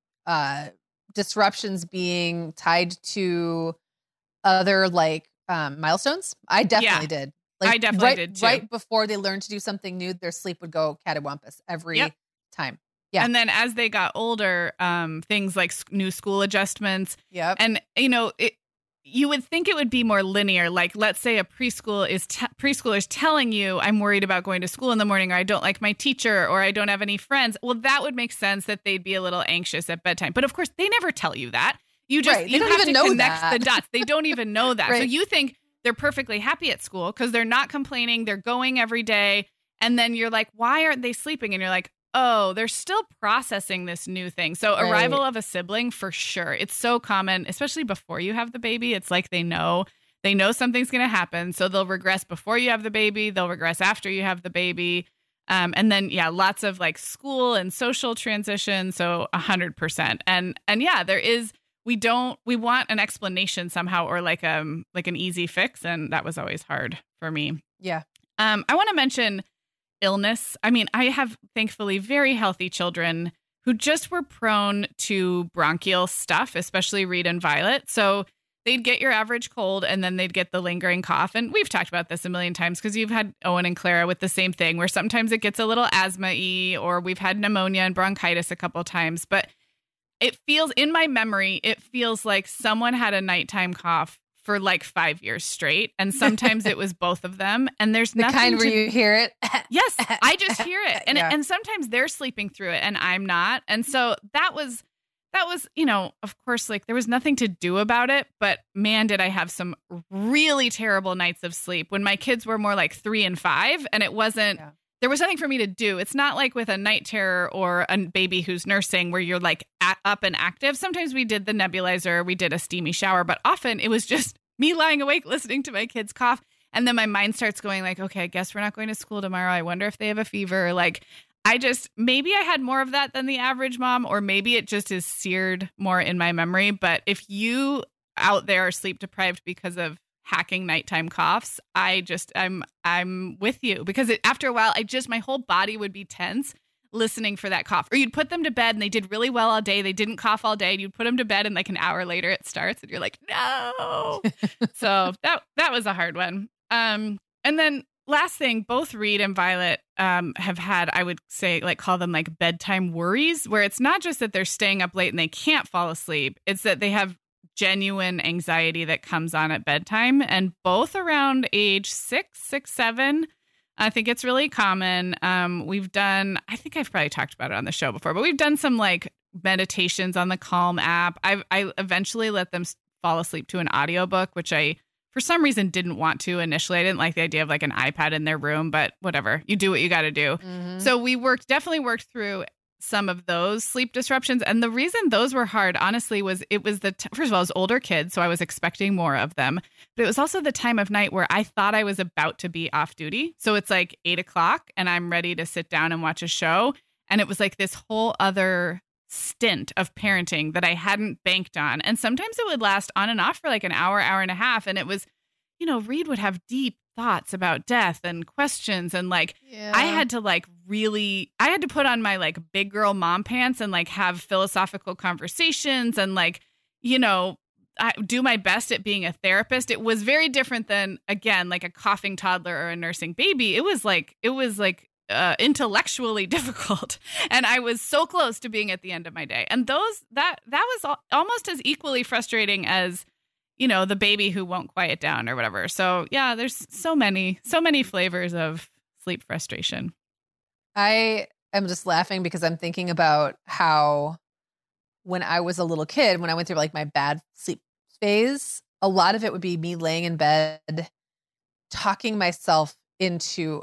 disruptions being tied to other like milestones. I definitely did. Like, I definitely did too. Right before they learned to do something new, their sleep would go cattywampus every time. Yeah. And then as they got older, things like new school adjustments. Yep. And, you would think it would be more linear. Like, let's say a preschooler's telling you, I'm worried about going to school in the morning, or I don't like my teacher, or I don't have any friends. Well, that would make sense that they'd be a little anxious at bedtime. But of course, they never tell you that. You just you have to connect the dots. They don't even know that. Right. So you think they're perfectly happy at school because they're not complaining. They're going every day. And then you're like, why aren't they sleeping? And you're like, oh, they're still processing this new thing. So arrival of a sibling, for sure. It's so common, especially before you have the baby. It's like they know something's going to happen. So they'll regress before you have the baby. They'll regress after you have the baby. And then, lots of like school and social transition. So 100%. And there is, we want an explanation somehow or like an easy fix. And that was always hard for me. Yeah. I want to mention illness. I mean, I have thankfully very healthy children who just were prone to bronchial stuff, especially Reed and Violet. So they'd get your average cold and then they'd get the lingering cough. And we've talked about this a million times because you've had Owen and Clara with the same thing where sometimes it gets a little asthma-y, or we've had pneumonia and bronchitis a couple times. But it feels, in my memory, it feels like someone had a nighttime cough for like 5 years straight. And sometimes it was both of them. And there's the nothing kind where you hear it. Yes, I just hear it. And sometimes they're sleeping through it and I'm not. And so that was, of course, like there was nothing to do about it. But man, did I have some really terrible nights of sleep when my kids were more like 3 and 5. And it wasn't, there was nothing for me to do. It's not like with a night terror or a baby who's nursing where you're like up and active. Sometimes we did the nebulizer, we did a steamy shower, but often it was just me lying awake listening to my kids cough. And then my mind starts going like, okay, I guess we're not going to school tomorrow. I wonder if they have a fever. Like maybe I had more of that than the average mom, or maybe it just is seared more in my memory. But if you out there are sleep deprived because of hacking nighttime coughs, I'm with you, because after a while, my whole body would be tense listening for that cough. Or you'd put them to bed and they did really well all day. They didn't cough all day. And you'd put them to bed and like an hour later it starts and you're like, no. So that was a hard one. And then last thing, both Reed and Violet have had, I would say, like call them like bedtime worries, where it's not just that they're staying up late and they can't fall asleep. It's that they have genuine anxiety that comes on at bedtime, and both around age 6, 7. I think it's really common. We've done, I think I've probably talked about it on the show before, but we've done some like meditations on the Calm app. I eventually let them fall asleep to an audiobook, which I, for some reason, didn't want to initially. I didn't like the idea of like an iPad in their room, but whatever, you do what you got to do. Mm-hmm. So we definitely worked through some of those sleep disruptions. And the reason those were hard, honestly, was first of all, I was older kids, so I was expecting more of them. But it was also the time of night where I thought I was about to be off duty. So it's like 8:00 and I'm ready to sit down and watch a show. And it was like this whole other stint of parenting that I hadn't banked on. And sometimes it would last on and off for like an hour, hour and a half. And it was, Reed would have deep thoughts about death and questions. And like, I had to put on my like big girl mom pants and like have philosophical conversations and like, I do my best at being a therapist. It was very different than, again, like a coughing toddler or a nursing baby. It was like intellectually difficult. And I was so close to being at the end of my day. And that was almost as equally frustrating as, the baby who won't quiet down or whatever. So yeah, there's so many flavors of sleep frustration. I am just laughing because I'm thinking about how when I was a little kid, when I went through like my bad sleep phase, a lot of it would be me laying in bed, talking myself into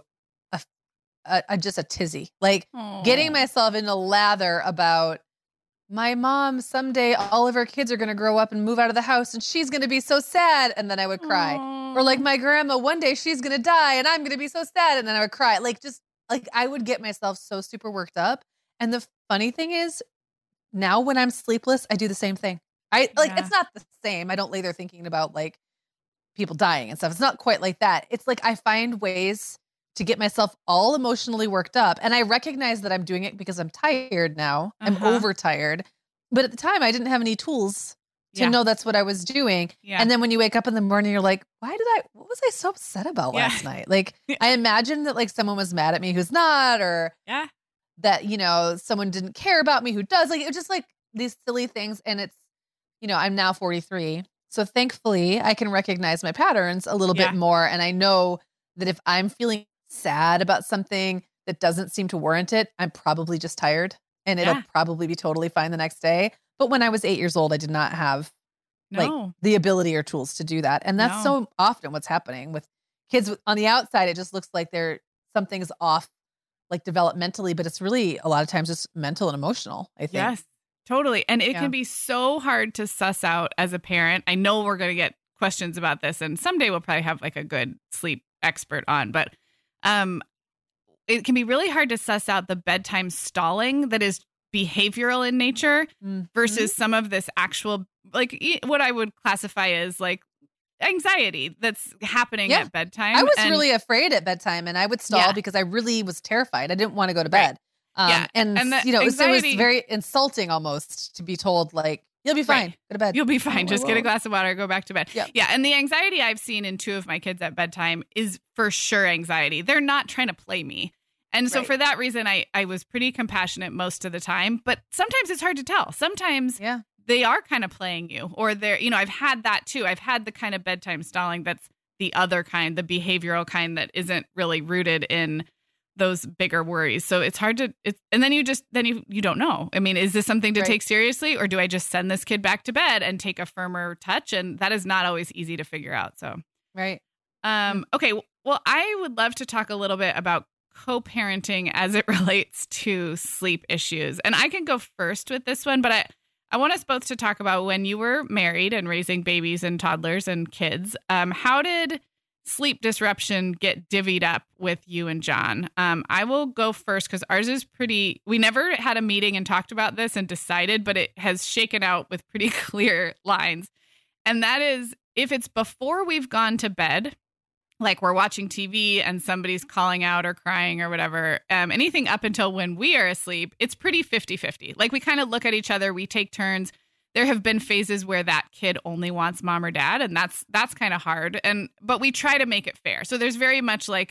just a tizzy, like getting myself into lather about my mom, someday all of her kids are going to grow up and move out of the house and she's going to be so sad. And then I would cry. Or like my grandma, one day she's going to die and I'm going to be so sad. And then I would cry. Like, just like I would get myself so super worked up. And funny thing is, now when I'm sleepless, I do the same thing. It's not the same. I don't lay there thinking about like people dying and stuff. It's not quite like that. It's like I find ways to get myself all emotionally worked up. And I recognize that I'm doing it because I'm tired now. I'm overtired. But at the time, I didn't have any tools to know that's what I was doing. Yeah. And then when you wake up in the morning, you're like, what was I so upset about last night? Like, I imagine that like someone was mad at me who's not, or that, you know, someone didn't care about me who does. Like, it was just like these silly things. And it's, you know, I'm now 43. So thankfully I can recognize my patterns a little bit more. And I know that if I'm feeling sad about something that doesn't seem to warrant it, I'm probably just tired, and it'll probably be totally fine the next day. But when I was 8 years old, I did not have like the ability or tools to do that. And that's so often what's happening with kids on the outside. It just looks like something's off, like developmentally, but it's really a lot of times just mental and emotional, I think. Yes, totally. And it can be so hard to suss out as a parent. I know we're going to get questions about this, and someday we'll probably have like a good sleep expert on, but it can be really hard to suss out the bedtime stalling that is behavioral in nature versus some of this actual, like what I would classify as like anxiety that's happening at bedtime. I was really afraid at bedtime, and I would stall because I really was terrified. I didn't want to go to bed. And you know, so it was very insulting almost to be told like, you'll be fine. Go to bed. You'll be fine. Just get a glass of water, go back to bed. Yeah. And the anxiety I've seen in 2 of my kids at bedtime is for sure anxiety. They're not trying to play me. And so for that reason, I was pretty compassionate most of the time. But sometimes it's hard to tell. Sometimes they are kind of playing you, or they're, you know, I've had that too. I've had the kind of bedtime stalling that's the other kind, the behavioral kind that isn't really rooted in those bigger worries. So it's hard to, and then you don't know. I mean, is this something to take seriously, or do I just send this kid back to bed and take a firmer touch? And that is not always easy to figure out. So, okay. Well, I would love to talk a little bit about co-parenting as it relates to sleep issues. And I can go first with this one, but I want us both to talk about when you were married and raising babies and toddlers and kids. How did sleep disruption get divvied up with you and John? I will go first because ours is we never had a meeting and talked about this and decided, but it has shaken out with pretty clear lines. And that is, if it's before we've gone to bed, like we're watching TV and somebody's calling out or crying or whatever, anything up until when we are asleep, it's pretty 50-50. Like we kind of look at each other, we take turns. There have been phases where that kid only wants mom or dad, and that's kind of hard. But we try to make it fair. So there's very much like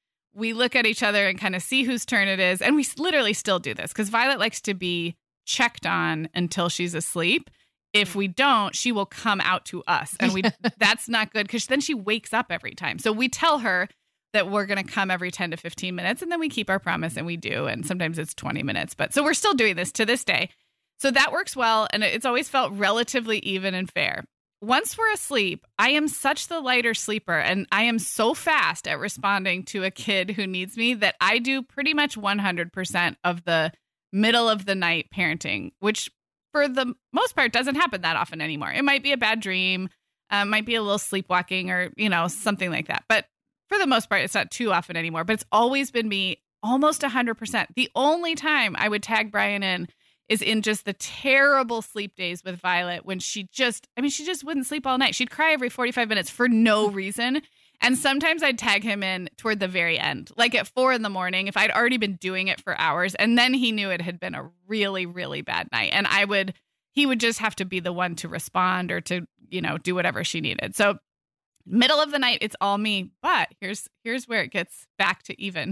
we look at each other and kind of see whose turn it is. And we literally still do this because Violet likes to be checked on until she's asleep. If we don't, she will come out to us, and that's not good because then she wakes up every time. So we tell her that we're going to come every 10 to 15 minutes, and then we keep our promise, and we do. And sometimes it's 20 minutes. So we're still doing this to this day. So that works well, and it's always felt relatively even and fair. Once we're asleep, I am such the lighter sleeper, and I am so fast at responding to a kid who needs me that I do pretty much 100% of the middle of the night parenting, which for the most part doesn't happen that often anymore. It might be a bad dream, might be a little sleepwalking or, you know, something like that. But for the most part, it's not too often anymore. But it's always been me almost 100%. The only time I would tag Brian in is in just the terrible sleep days with Violet when she just wouldn't sleep all night. She'd cry every 45 minutes for no reason. And sometimes I'd tag him in toward the very end, like at 4 a.m, if I'd already been doing it for hours. And then he knew it had been a really, really bad night. And he would just have to be the one to respond or to, you know, do whatever she needed. So middle of the night, it's all me. But here's where it gets back to even.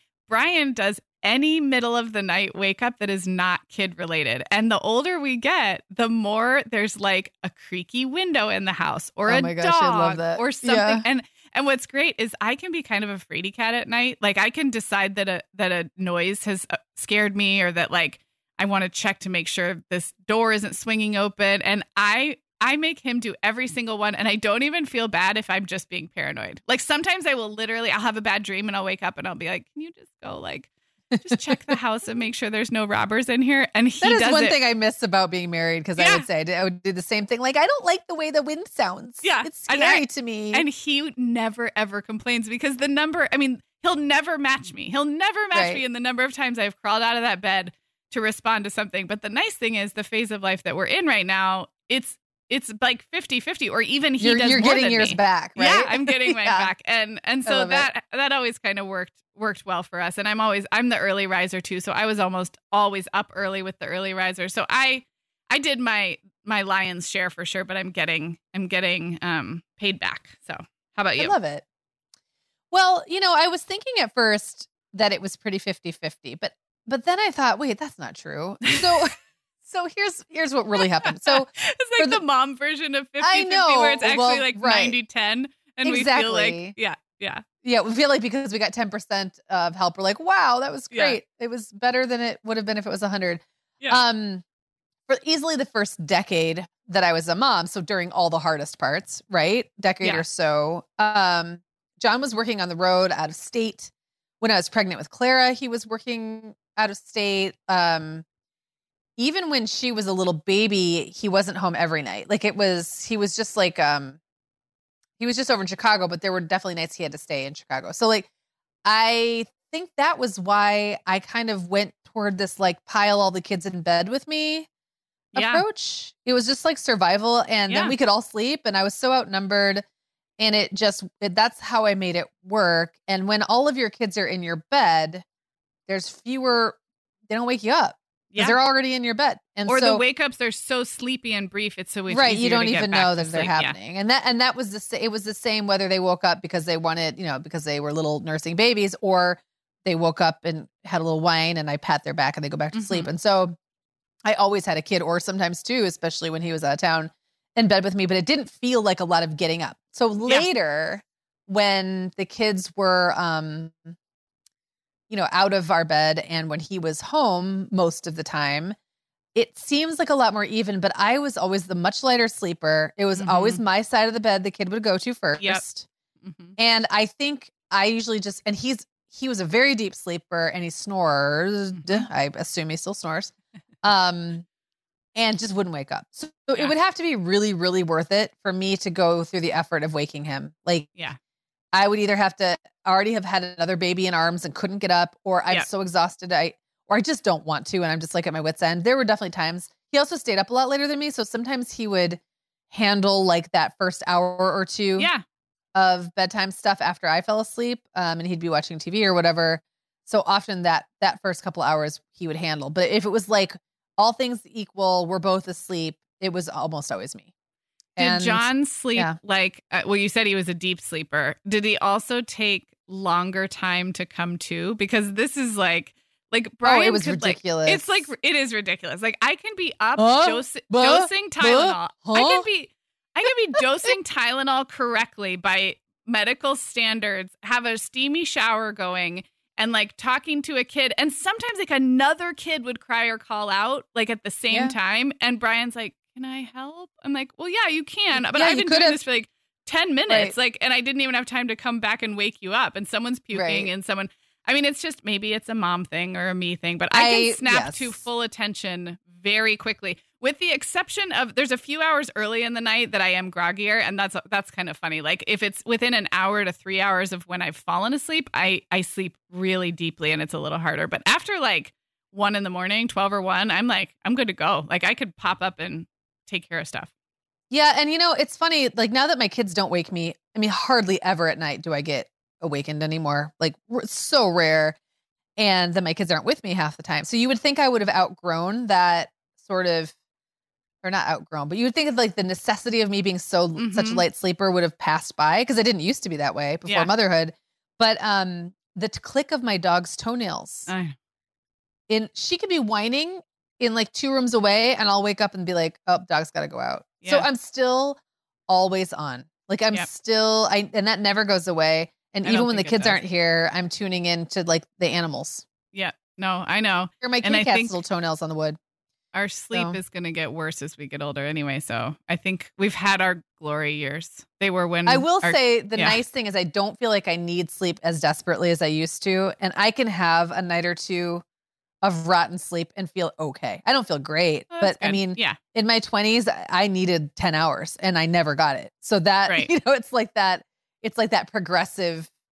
Brian does any middle of the night wake up that is not kid related. And the older we get, the more there's like a creaky window in the house or a dog I love that. Or something. Yeah. And what's great is I can be kind of a fraidy cat at night. Like I can decide that a noise has scared me, or that like I want to check to make sure this door isn't swinging open. And I make him do every single one. And I don't even feel bad if I'm just being paranoid. Like sometimes I'll have a bad dream and I'll wake up and I'll be like, can you just go like, just check the house and make sure there's no robbers in here. And that is one thing I miss about being married, because I would say I would do the same thing. Like, I don't like the way the wind sounds. Yeah. It's scary to me. And he never, ever complains because he'll never match me. He'll never match me in the number of times I've crawled out of that bed to respond to something. But the nice thing is the phase of life that we're in right now, it's like 50-50, or even you're more getting than yours me. Back, right? Yeah, I'm getting mine back. And so that always kind of worked well for us. And I'm the early riser too. So I was almost always up early with the early riser. So I did my lion's share for sure, but I'm getting paid back. So how about you? I love it. Well, I was thinking at first that it was pretty 50-50, but then I thought, wait, that's not true. So here's what really happened. So it's like the mom version of 50-50 where it's actually like 90-10 and we feel like Yeah, we feel like because we got 10% of help, we're like, wow, that was great. Yeah. It was better than it would have been if it was 100. Yeah. For easily the first decade that I was a mom, so during all the hardest parts, right? Decade or so, John was working on the road out of state. When I was pregnant with Clara, he was working out of state. Even when she was a little baby, he wasn't home every night. Like he was just like, he was just over in Chicago, but there were definitely nights he had to stay in Chicago. So like, I think that was why I kind of went toward this like pile all the kids in bed with me approach. It was just like survival, and then we could all sleep, and I was so outnumbered, and that's how I made it work. And when all of your kids are in your bed, there's fewer, they don't wake you up. Because they're already in your bed. And the wake ups are so sleepy and brief. It's so right. You don't even know that they're happening. Yeah. And that was it was the same whether they woke up because they wanted, because they were little nursing babies, or they woke up and had a little wine and I pat their back and they go back to sleep. And so I always had a kid, or sometimes two, especially when he was out of town, in bed with me, but it didn't feel like a lot of getting up. So later when the kids were, out of our bed, and when he was home most of the time, it seems like a lot more even, but I was always the much lighter sleeper. It was always my side of the bed the kid would go to first. Yep. And I think I usually and he was a very deep sleeper, and he snored. I assume he still snores. And just wouldn't wake up. So it would have to be really, really worth it for me to go through the effort of waking him. Like, I would either have to already have had another baby in arms and couldn't get up, or I'm so exhausted or I just don't want to, and I'm just like at my wit's end. There were definitely times. He also stayed up a lot later than me, so sometimes he would handle like that first hour or two of bedtime stuff after I fell asleep, and he'd be watching TV or whatever. So often that first couple hours he would handle. But if it was like all things equal, we're both asleep, it was almost always me. Did John sleep like, you said he was a deep sleeper. Did he also take longer time to come to? Because this is like Brian. It was ridiculous. It's like, it is ridiculous. Like I can be up dosing Tylenol. I can be dosing Tylenol correctly by medical standards, have a steamy shower going, and like talking to a kid. And sometimes like another kid would cry or call out like at the same time. And Brian's like, can I help? I'm like, well, yeah, you can. But I've been doing this for like 10 minutes. Like, and I didn't even have time to come back and wake you up. And someone's puking and it's just, maybe it's a mom thing or a me thing, but I can snap to full attention very quickly, with the exception of there's a few hours early in the night that I am groggier. And that's kind of funny. Like if it's within an hour to 3 hours of when I've fallen asleep, I sleep really deeply and it's a little harder. But after like 1 a.m, 12 or 1, I'm like, I'm good to go. Like I could pop up and take care of stuff. Yeah. And it's funny, like now that my kids don't wake me, I mean, hardly ever at night do I get awakened anymore. Like it's so rare. And then my kids aren't with me half the time. So you would think I would have outgrown that sort of, or not outgrown, but you would think of like the necessity of me being such a light sleeper would have passed by, because I didn't used to be that way before motherhood. But the click of my dog's toenails, she could be whining in like 2 rooms away, and I'll wake up and be like, oh, dog's got to go out. Yeah. So I'm still always on. Like I'm still, and that never goes away. And even when the kids aren't here, I'm tuning in to like the animals. Yeah. No, I know. Or my kitty cat's little toenails on the wood. Our sleep is going to get worse as we get older anyway. So I think we've had our glory years. They were when I will say the nice thing is I don't feel like I need sleep as desperately as I used to. And I can have a night or two of rotten sleep and feel okay. I don't feel great, but good. I mean, in my 20s, I needed 10 hours and I never got it. So that, it's like that progressive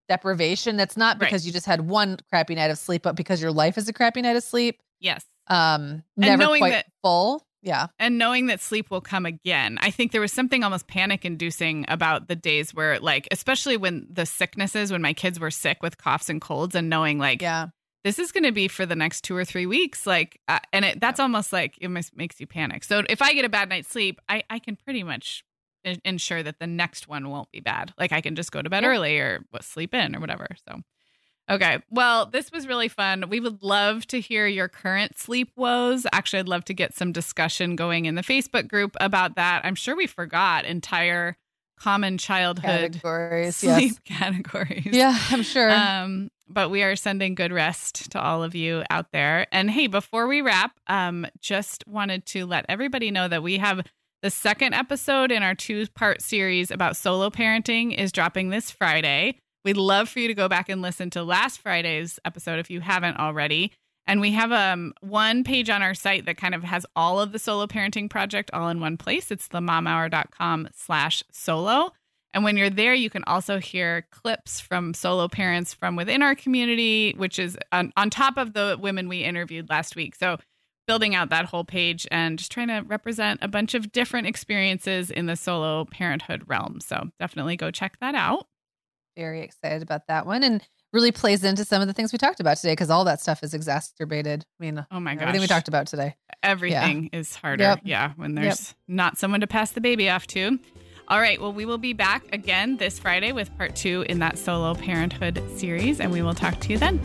deprivation. That's not because you just had one crappy night of sleep, but because your life is a crappy night of sleep. Yes. Never quite full. Yeah. And knowing that sleep will come again. I think there was something almost panic inducing about the days where, like, especially when the sicknesses, when my kids were sick with coughs and colds, and knowing like, this is going to be for the next 2 or 3 weeks. Like, and that's almost like it makes you panic. So if I get a bad night's sleep, I can pretty much ensure that the next one won't be bad. Like I can just go to bed early or sleep in or whatever. So, okay. Well, this was really fun. We would love to hear your current sleep woes. Actually, I'd love to get some discussion going in the Facebook group about that. I'm sure we forgot entire common childhood sleep categories. Yeah, I'm sure. But we are sending good rest to all of you out there. And hey, before we wrap, just wanted to let everybody know that we have the second episode in our 2-part series about solo parenting is dropping this Friday. We'd love for you to go back and listen to last Friday's episode if you haven't already. And we have one page on our site that kind of has all of the solo parenting project all in one place. It's themomhour.com/solo. And when you're there, you can also hear clips from solo parents from within our community, which is on top of the women we interviewed last week. So building out that whole page and just trying to represent a bunch of different experiences in the solo parenthood realm. So definitely go check that out. Very excited about that one, and really plays into some of the things we talked about today, because all that stuff is exacerbated. I mean, oh my gosh, everything we talked about today. Everything is harder. Yeah, when there's not someone to pass the baby off to. All right, well, we will be back again this Friday with part 2 in that solo parenthood series, and we will talk to you then.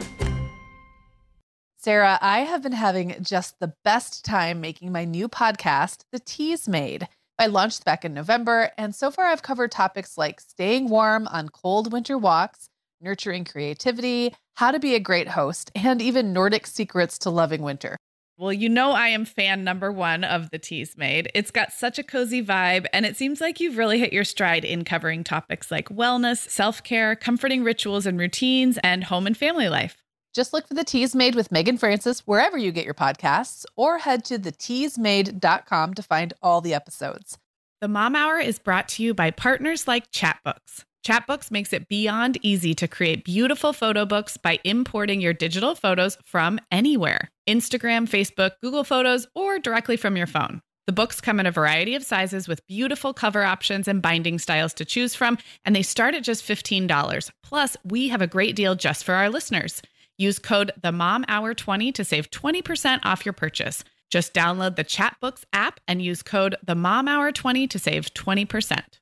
Sarah, I have been having just the best time making my new podcast, The Teas Made. I launched back in November, and so far I've covered topics like staying warm on cold winter walks, nurturing creativity, how to be a great host, and even Nordic secrets to loving winter. Well, you know I am fan number 1 of The Teas Made. It's got such a cozy vibe, and it seems like you've really hit your stride in covering topics like wellness, self-care, comforting rituals and routines, and home and family life. Just look for The Teas Made with Megan Francis wherever you get your podcasts, or head to theteasmade.com to find all the episodes. The Mom Hour is brought to you by partners like Chatbooks. Chatbooks makes it beyond easy to create beautiful photo books by importing your digital photos from anywhere. Instagram, Facebook, Google Photos, or directly from your phone. The books come in a variety of sizes with beautiful cover options and binding styles to choose from, and they start at just $15. Plus, we have a great deal just for our listeners. Use code TheMomHour20 to save 20% off your purchase. Just download the Chatbooks app and use code TheMomHour20 to save 20%.